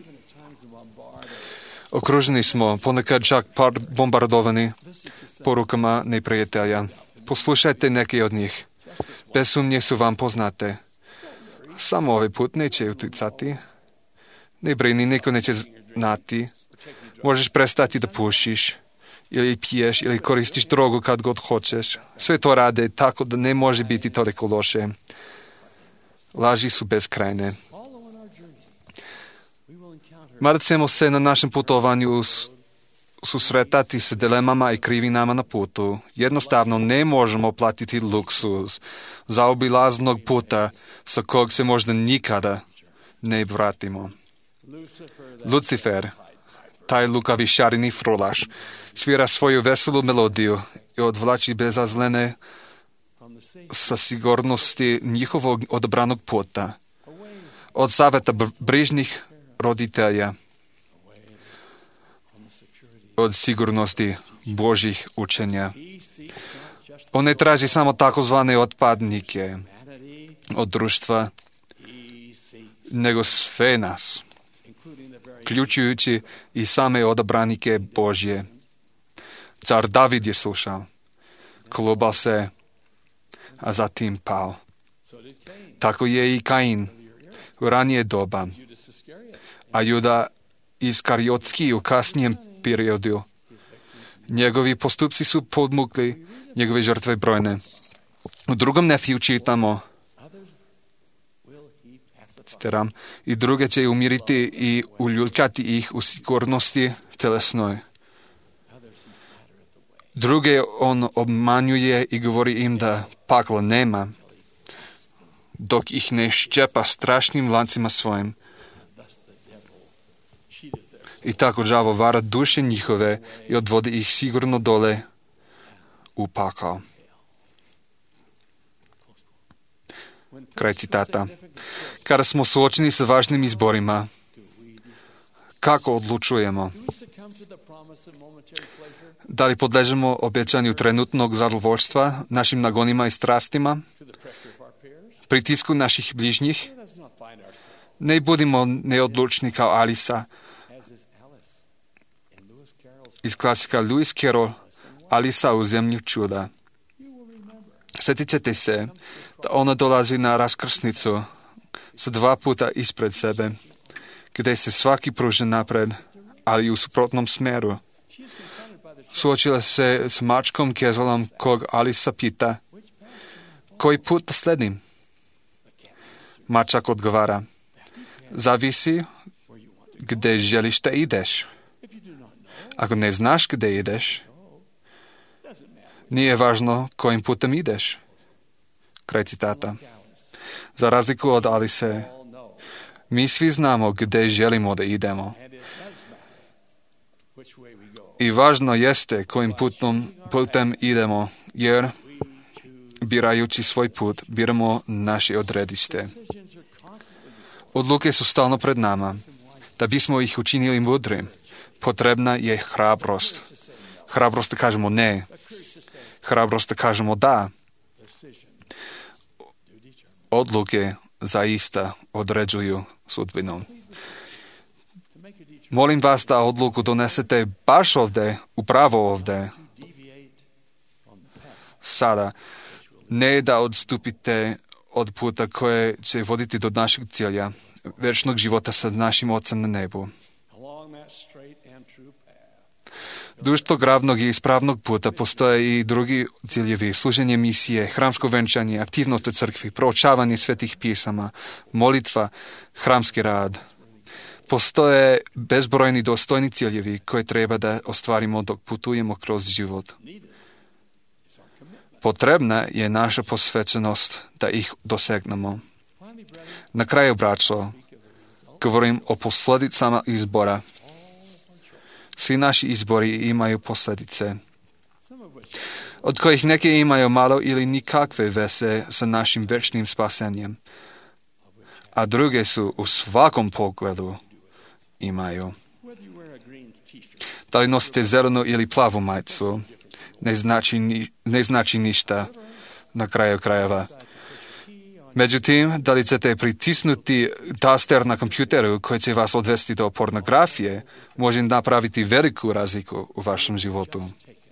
Okruženi smo, ponekad čak par bombardovani porukama neprijatelja. Poslušajte neke od njih. Bez sumnje su vam poznate. Samo ovaj put neće uticati. Ne brini, niko neće znati. Možeš prestati da pušiš, ili piješ, ili koristiš drogu kad god hoćeš. Sve to rade tako da ne može biti toliko loše. Laži su beskrajne. Mada ćemo se na našem putovanju susretati sa dilemama i krivinama na putu. Jednostavno ne možemo platiti luksuz zaobilaznog puta sa kog se možda nikada ne vratimo. Lucifer, taj lukavi šareni frulaš, svira svoju veselu melodiju i odvlači bezazlene sa sigurnosti njihovog odabranog puta. Od saveta brižnih roditelja, od sigurnosti Božih učenja. On ne traži samo takozvane otpadnike od društva, nego sve nas, ključujući i same odabranike Božje. Car David je slušao, kolubao se, a zatim pao. Tako je i Kain u ranije doba, a Juda Iskariotski u kasnijem periodu. Njegovi postupci su podmukli, njegove žrtve brojne. U drugom Nefiju čitamo, citiram, i druge će umiriti i uljuljkati ih u sigurnosti telesnoj. Druge on obmanjuje i govori im da pakla nema, dok ih ne ščepa strašnim lancima svojim. I tako đavo vara duše njihove i odvodi ih sigurno dole u pakao. Kraj citata. Kada smo suočeni sa važnim izborima, kako odlučujemo? Da li podležemo obećanju trenutnog zadovoljstva, našim nagonima i strastima, pritisku naših bližnjih? Ne budimo neodlučni kao Alisa iz klasika Lewis Carroll, Alisa u zemlju čuda. Sjetit ćete se da ona dolazi na raskrsnicu sa dva puta ispred sebe, gdje se svaki pruži napred, ali u suprotnom smeru. Suočila se s mačkom kezalom kog Alisa pita, koji put da sledim? Mačak odgovara, zavisi gdje želiš da ideš. Ako ne znaš gdje ideš, nije važno kojim putem ideš. Kraj citata. Za razliku od Alise, mi svi znamo gdje želimo da idemo. I važno jeste kojim putom, putem idemo, jer birajući svoj put, biramo naše odredište. Odluke su stalno pred nama. Da bismo ih učinili mudrim, potrebna je hrabrost. Hrabrost da kažemo ne. Hrabrost da kažemo da. Odluke zaista određuju sudbinu. Molim vas da odluku donesete baš ovdje, upravo ovdje. Sada, ne da odstupite od puta koje će voditi do našeg cilja, večnog života sa našim Ocem na nebu. Duž tog ravnog i ispravnog puta postoje i drugi ciljevi, služenje misije, hramsko venčanje, aktivnost u crkvi, proučavanje svetih pisama, molitva, hramski rad. Postoje bezbrojni dostojni ciljevi koje treba da ostvarimo dok putujemo kroz život. Potrebna je naša posvećenost da ih dosegnemo. Na kraju, braćo, govorim o posljedicama izbora. Svi naši izbori imaju posljedice, od kojih neke imaju malo ili nikakve veze sa našim večnim spasenjem, a druge su u svakom pogledu imaju. Da li nosite zelenu ili plavu majicu, ne znači, ni, ne znači ništa na kraju krajeva. Međutim, da li ćete pritisnuti taster na kompjuteru koji će vas odvesti do pornografije, može napraviti veliku razliku u vašem životu.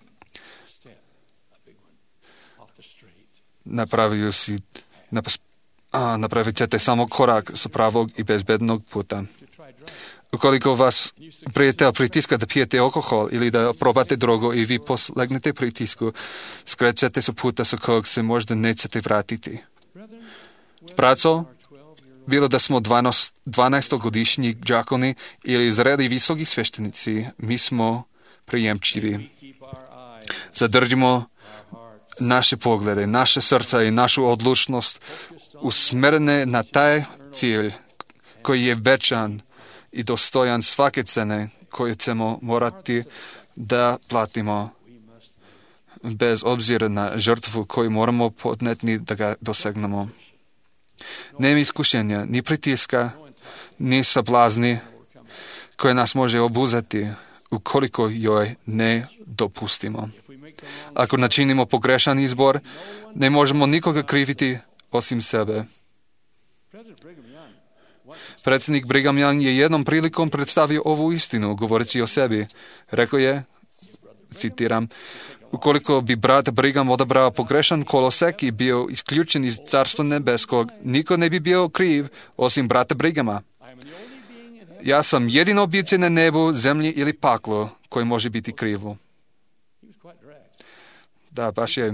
Napravio si, a, napravit ćete samo korak sa pravog i bezbednog puta. Ukoliko vas prijatelj pritiska da pijete alkohol ili da probate drogu i vi poslegnete pritisku, skrećete sa puta sa kojeg se možda nećete vratiti. Braco, bilo da smo dvanaestogodišnji đakoni ili zreli visoki sveštenici, mi smo prijemčivi. Zadržimo naše poglede, naše srca i našu odlučnost usmerene na taj cilj koji je večan i dostojan svake cene koju ćemo morati da platimo bez obzira na žrtvu koju moramo podneti da ga dosegnemo. Nema iskušenja, ni pritiska, ni sablazni koje nas može obuzeti ukoliko joj ne dopustimo. Ako načinimo pogrešan izbor, ne možemo nikoga kriviti osim sebe. Predsjednik Brigham Young je jednom prilikom predstavio ovu istinu, govoreći o sebi. Rekao je, citiram, ukoliko bi brat Brigham odabrao pogrešan kolosek i bio isključen iz Carstva nebeskog, niko ne bi bio kriv osim brata Brighama. Ja sam jedino biće na nebu, zemlji ili paklu koji može biti krivo. Da, baš je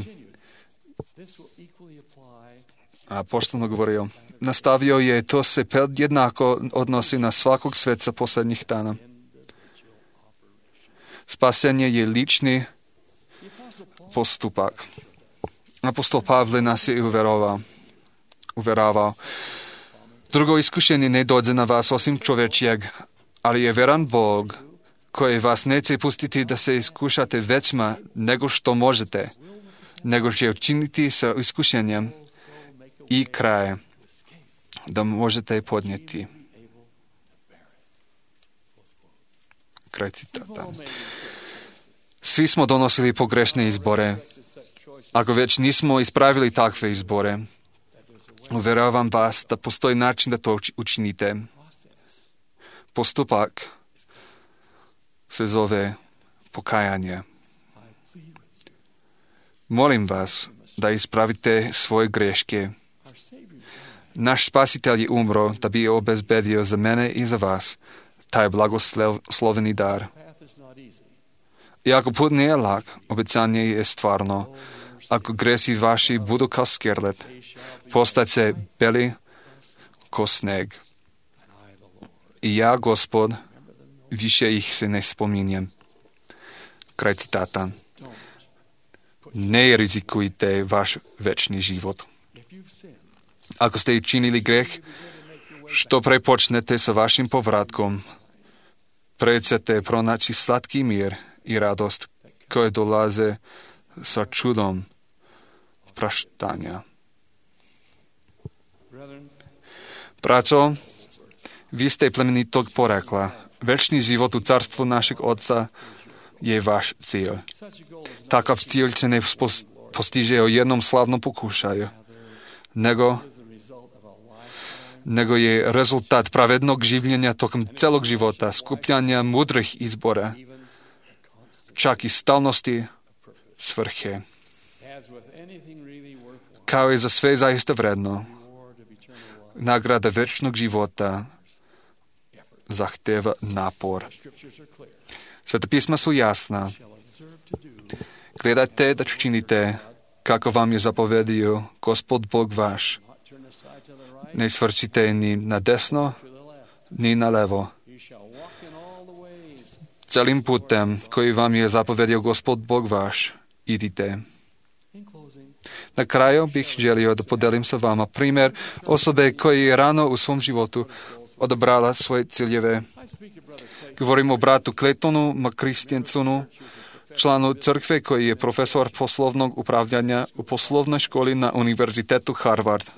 a, pošteno govorio. Nastavio je, to se jednako odnosi na svakog sveca posljednjih dana. Spasenje je lični postupak. Apostol Pavle nas je uverovao. uveravao. Drugo iskušenje ne dođe na vas osim čovječjeg, ali je veran Bog koji vas neće pustiti da se iskušate većma nego što možete, nego će učiniti sa iskušenjem i kraje da možete podnijeti. Kraj citata. Svi smo donosili pogrešne izbore. Ako već nismo ispravili takve izbore, uvjeravam vas da postoji način da to učinite. Postupak se zove pokajanje. Molim vas da ispravite svoje greške. Naš spasitelj je umro da bi obezbedio za mene i za vas taj blagosloveni dar. Iako put nije lak, obećanje je stvarno. Ako gresi vaši budu kao skerlet, postaće beli ko sneg. I ja, Gospod, više ih se ne spominjem. Kraj citata. Ne rizikujte vaš večni život. Ako ste činili greh, što pre počnete sa vašim povratkom, pre ćete pronaći slatki mir i radost koje dolaze sa čudom praštanja. Braćo, vi ste plemenitog porekla. Večni život u carstvu našeg Otca je vaš cilj. Takav cilj se ne postiže o jednom slavnom pokušaju, nego, nego je rezultat pravednog življenja tokom celog života, skupljanja mudrih izbora, čak i stalnosti svrhe. Kao i za sve zaista vredno, nagrada večnog života zahteva napor. Sveta pisma su jasna. Gledajte da činite kako vam je zapovedio Gospod Bog vaš. Ne svrcite ni na desno, ni na levo. Celim putem koji vam je zapovedio Gospod Bog vaš, idite. Na kraju bih želio da podelim sa vama primjer osobe koja je rano u svom životu odabrala svoje ciljeve. Govorim o bratu Claytonu McChristiansonu, članu crkve koji je profesor poslovnog upravljanja u poslovnoj školi na Univerzitetu Harvard.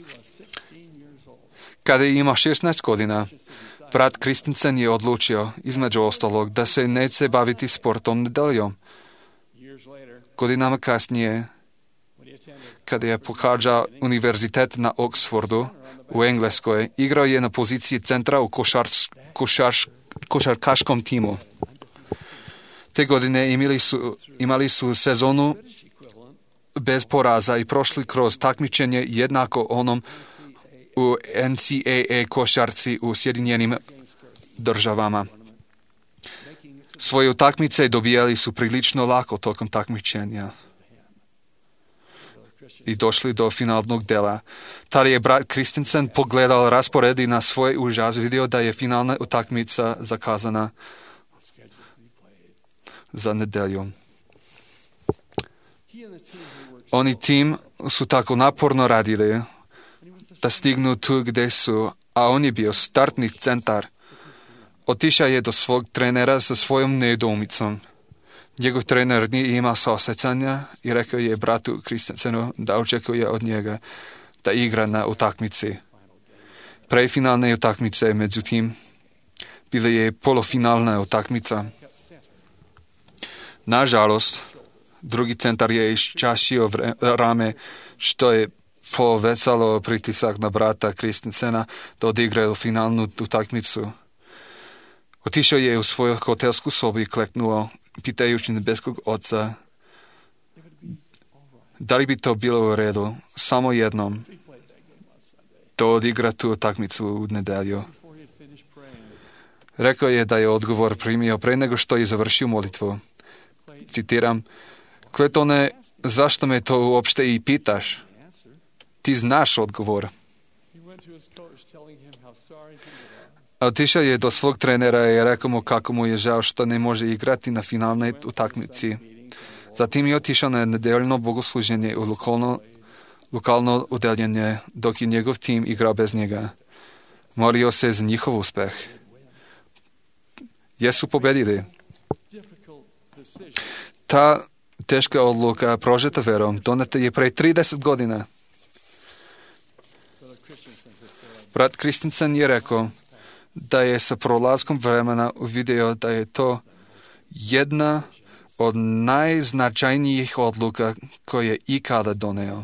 Kada je imao šesnaest godina, brat Christensen je odlučio, između ostalog, da se neće baviti sportom nedeljom. Godinama kasnije, kada je pohađao univerzitet na Oxfordu u Engleskoj, igrao je na poziciji centra u košarč, košarč, košarkaškom timu. Te godine imali su, imali su sezonu bez poraza i prošli kroz takmičenje jednako onom u N C A A košarci u Sjedinjenim državama. Svoje utakmice dobijali su prilično lako tokom takmičenja i došli do finalnog dela. Tada je brat Christensen pogledal raspored i na svoj užas vidio da je finalna utakmica zakazana za nedelju. Oni tim su tako naporno radili da stignu tu gdje su, a on je bio startni centar. Otišao je do svog trenera sa svojom nedoumicom. Njegov trener nije imao saosjećanja i rekao je bratu Christensenu da očekuje od njega da igra na utakmici. Pre finalne utakmice, međutim, bila je polufinalna utakmica. Nažalost, drugi centar je iščašio rame, što je povećalo pritisak na brata Christensena da odigraju finalnu utakmicu. Otišao je u svoju hotelsku sobu i kleknuo, pitajući nebeskog oca da li bi to bilo u redu, samo jednom, da odigra tu utakmicu u nedelju. Rekao je da je odgovor primio pre nego što je završio molitvu. Citiram, Claytone, zašto me to uopšte i pitaš? Ti znaš odgovor. Otišao je do svog trenera i rekao mu kako mu je žao što ne može igrati na finalnoj utakmici. Zatim je otišao na nedeljno bogosluženje u lokalno, lokalno udeljenje, dok je njegov tim igrao bez njega. Molio se za njihov uspeh. Jesu pobedili. Ta teška odluka prožeta verom doneta je pre trideset godina. Brat Christensen je rekao da je sa prolazkom vremena uvidio da je to jedna od najznačajnijih odluka koje je ikada doneo.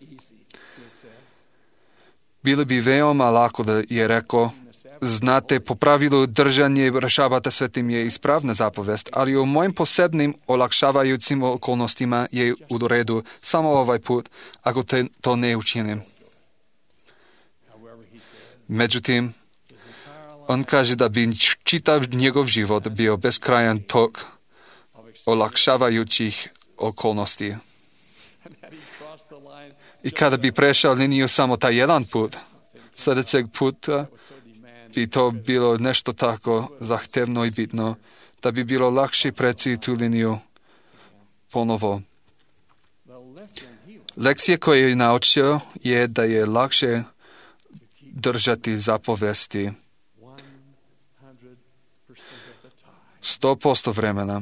Bilo bi veoma lako da je rekao, znate, po pravilu držanje rešavata svetim je ispravna zapovest, ali u mojim posebnim olakšavajućim okolnostima je u redu samo ovaj put, ako te to ne učinim. Međutim, on kaže da bi čitav njegov život bio beskrajan tok olakšavajućih okolnosti. I kada bi prešao liniju samo taj jedan put, sljedećeg puta bi to bilo nešto tako zahtevno i bitno, da bi bilo lakše preći tu liniju ponovo. Lekcija koju je naučio je da je lakše držati zapovesti sto posto vremena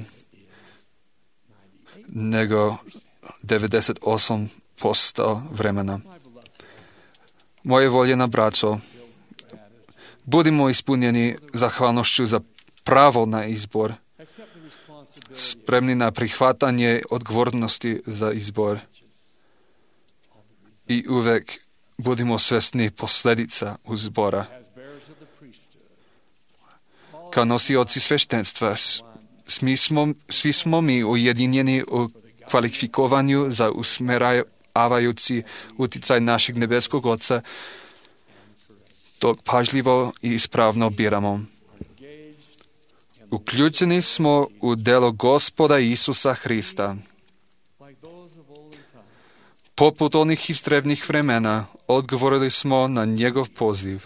nego devedeset osam posto vremena. Moje voljena braćo, budimo ispunjeni zahvalnošću za pravo na izbor, spremni na prihvatanje odgovornosti za izbor i uvek budimo svjesni posljedica izbora. Kao nosioci sveštenstva, svi smo, svi smo mi ujedinjeni u kvalifikovanju za usmeravajući utjecaj našeg nebeskog Oca, dok pažljivo i ispravno biramo. Uključeni smo u delo Gospoda Isusa Hrista. Poput onih iz drevnih vremena, odgovorili smo na njegov poziv.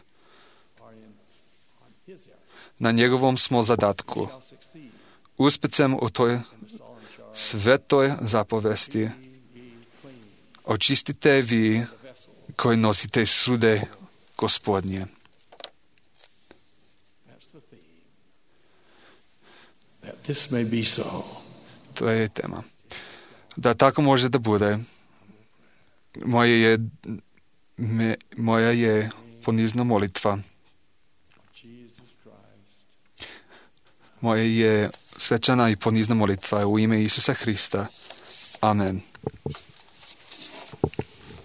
Na njegovom smo zadatku. Uspecem u toj svetoj zapovesti. Očistite vi koji nosite sude Gospodnje. This may be so. To je tema. Da tako može da bude. Moje je, me, moja je ponizna molitva. Moja je svečana i ponizna molitva u ime Isusa Hrista. Amen.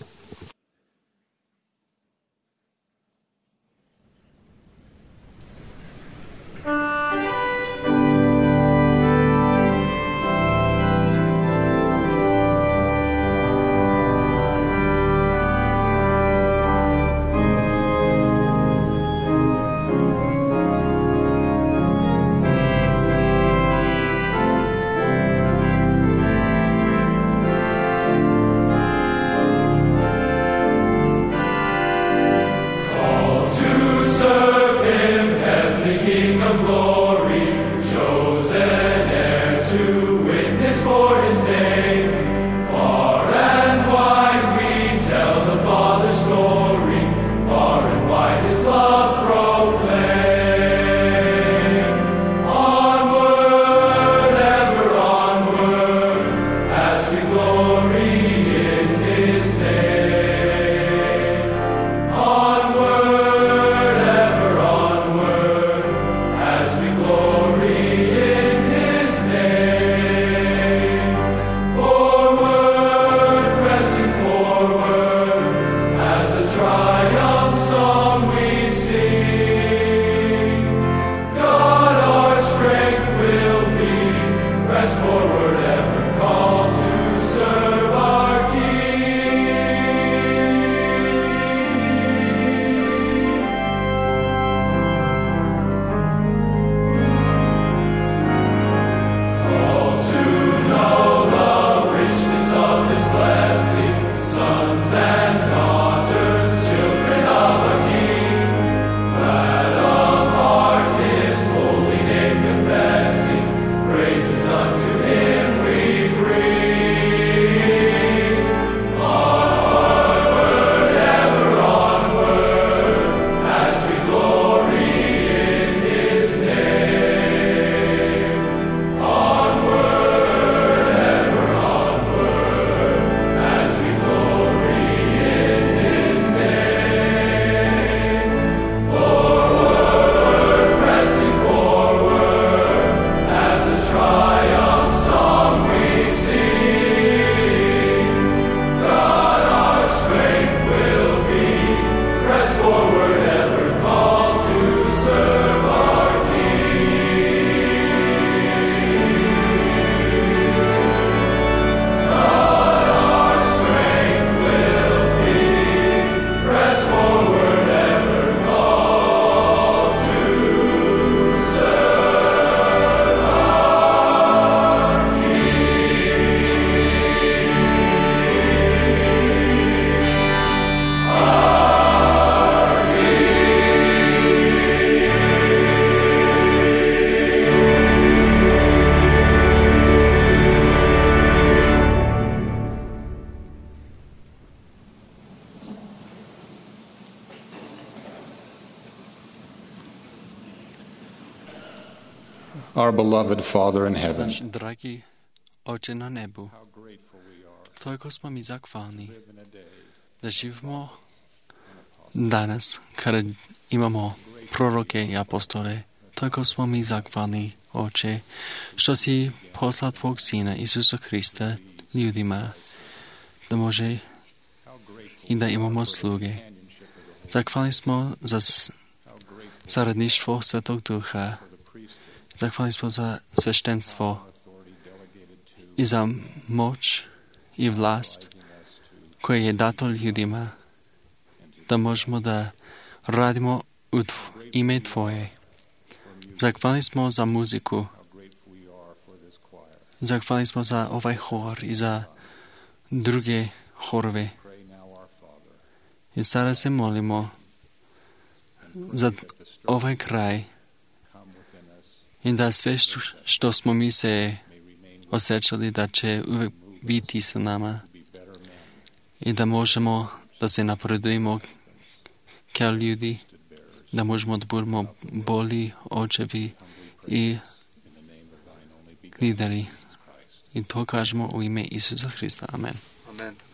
Our beloved Father in heaven, Naš dragi Oče na nebu, toliko smo mi zahvalni da živimo danas kada imamo proroke i apostole. Toliko smo mi zahvalni, Oče, što si poslao tvog Sina Isusa Hrista ljudima da može i da imamo sluge. Zahvalni smo za saradništvo Svetog Duha. Zahvalni smo za sveštenstvo i za moć i vlast koje je dato ljudima da možemo da radimo u tv- ime Tvoje. Zahvalni smo za muziku. Zahvalni smo za ovaj hor i za druge horove. I sada se molimo za ovaj kraj i da sve što, što smo mi se osjećali da će uvijek biti sa nama i da možemo da se napredujemo kao ljudi, da možemo da budemo bolji očevi i lideri. I to kažemo u ime Isusa Hrista. Amen. Amen.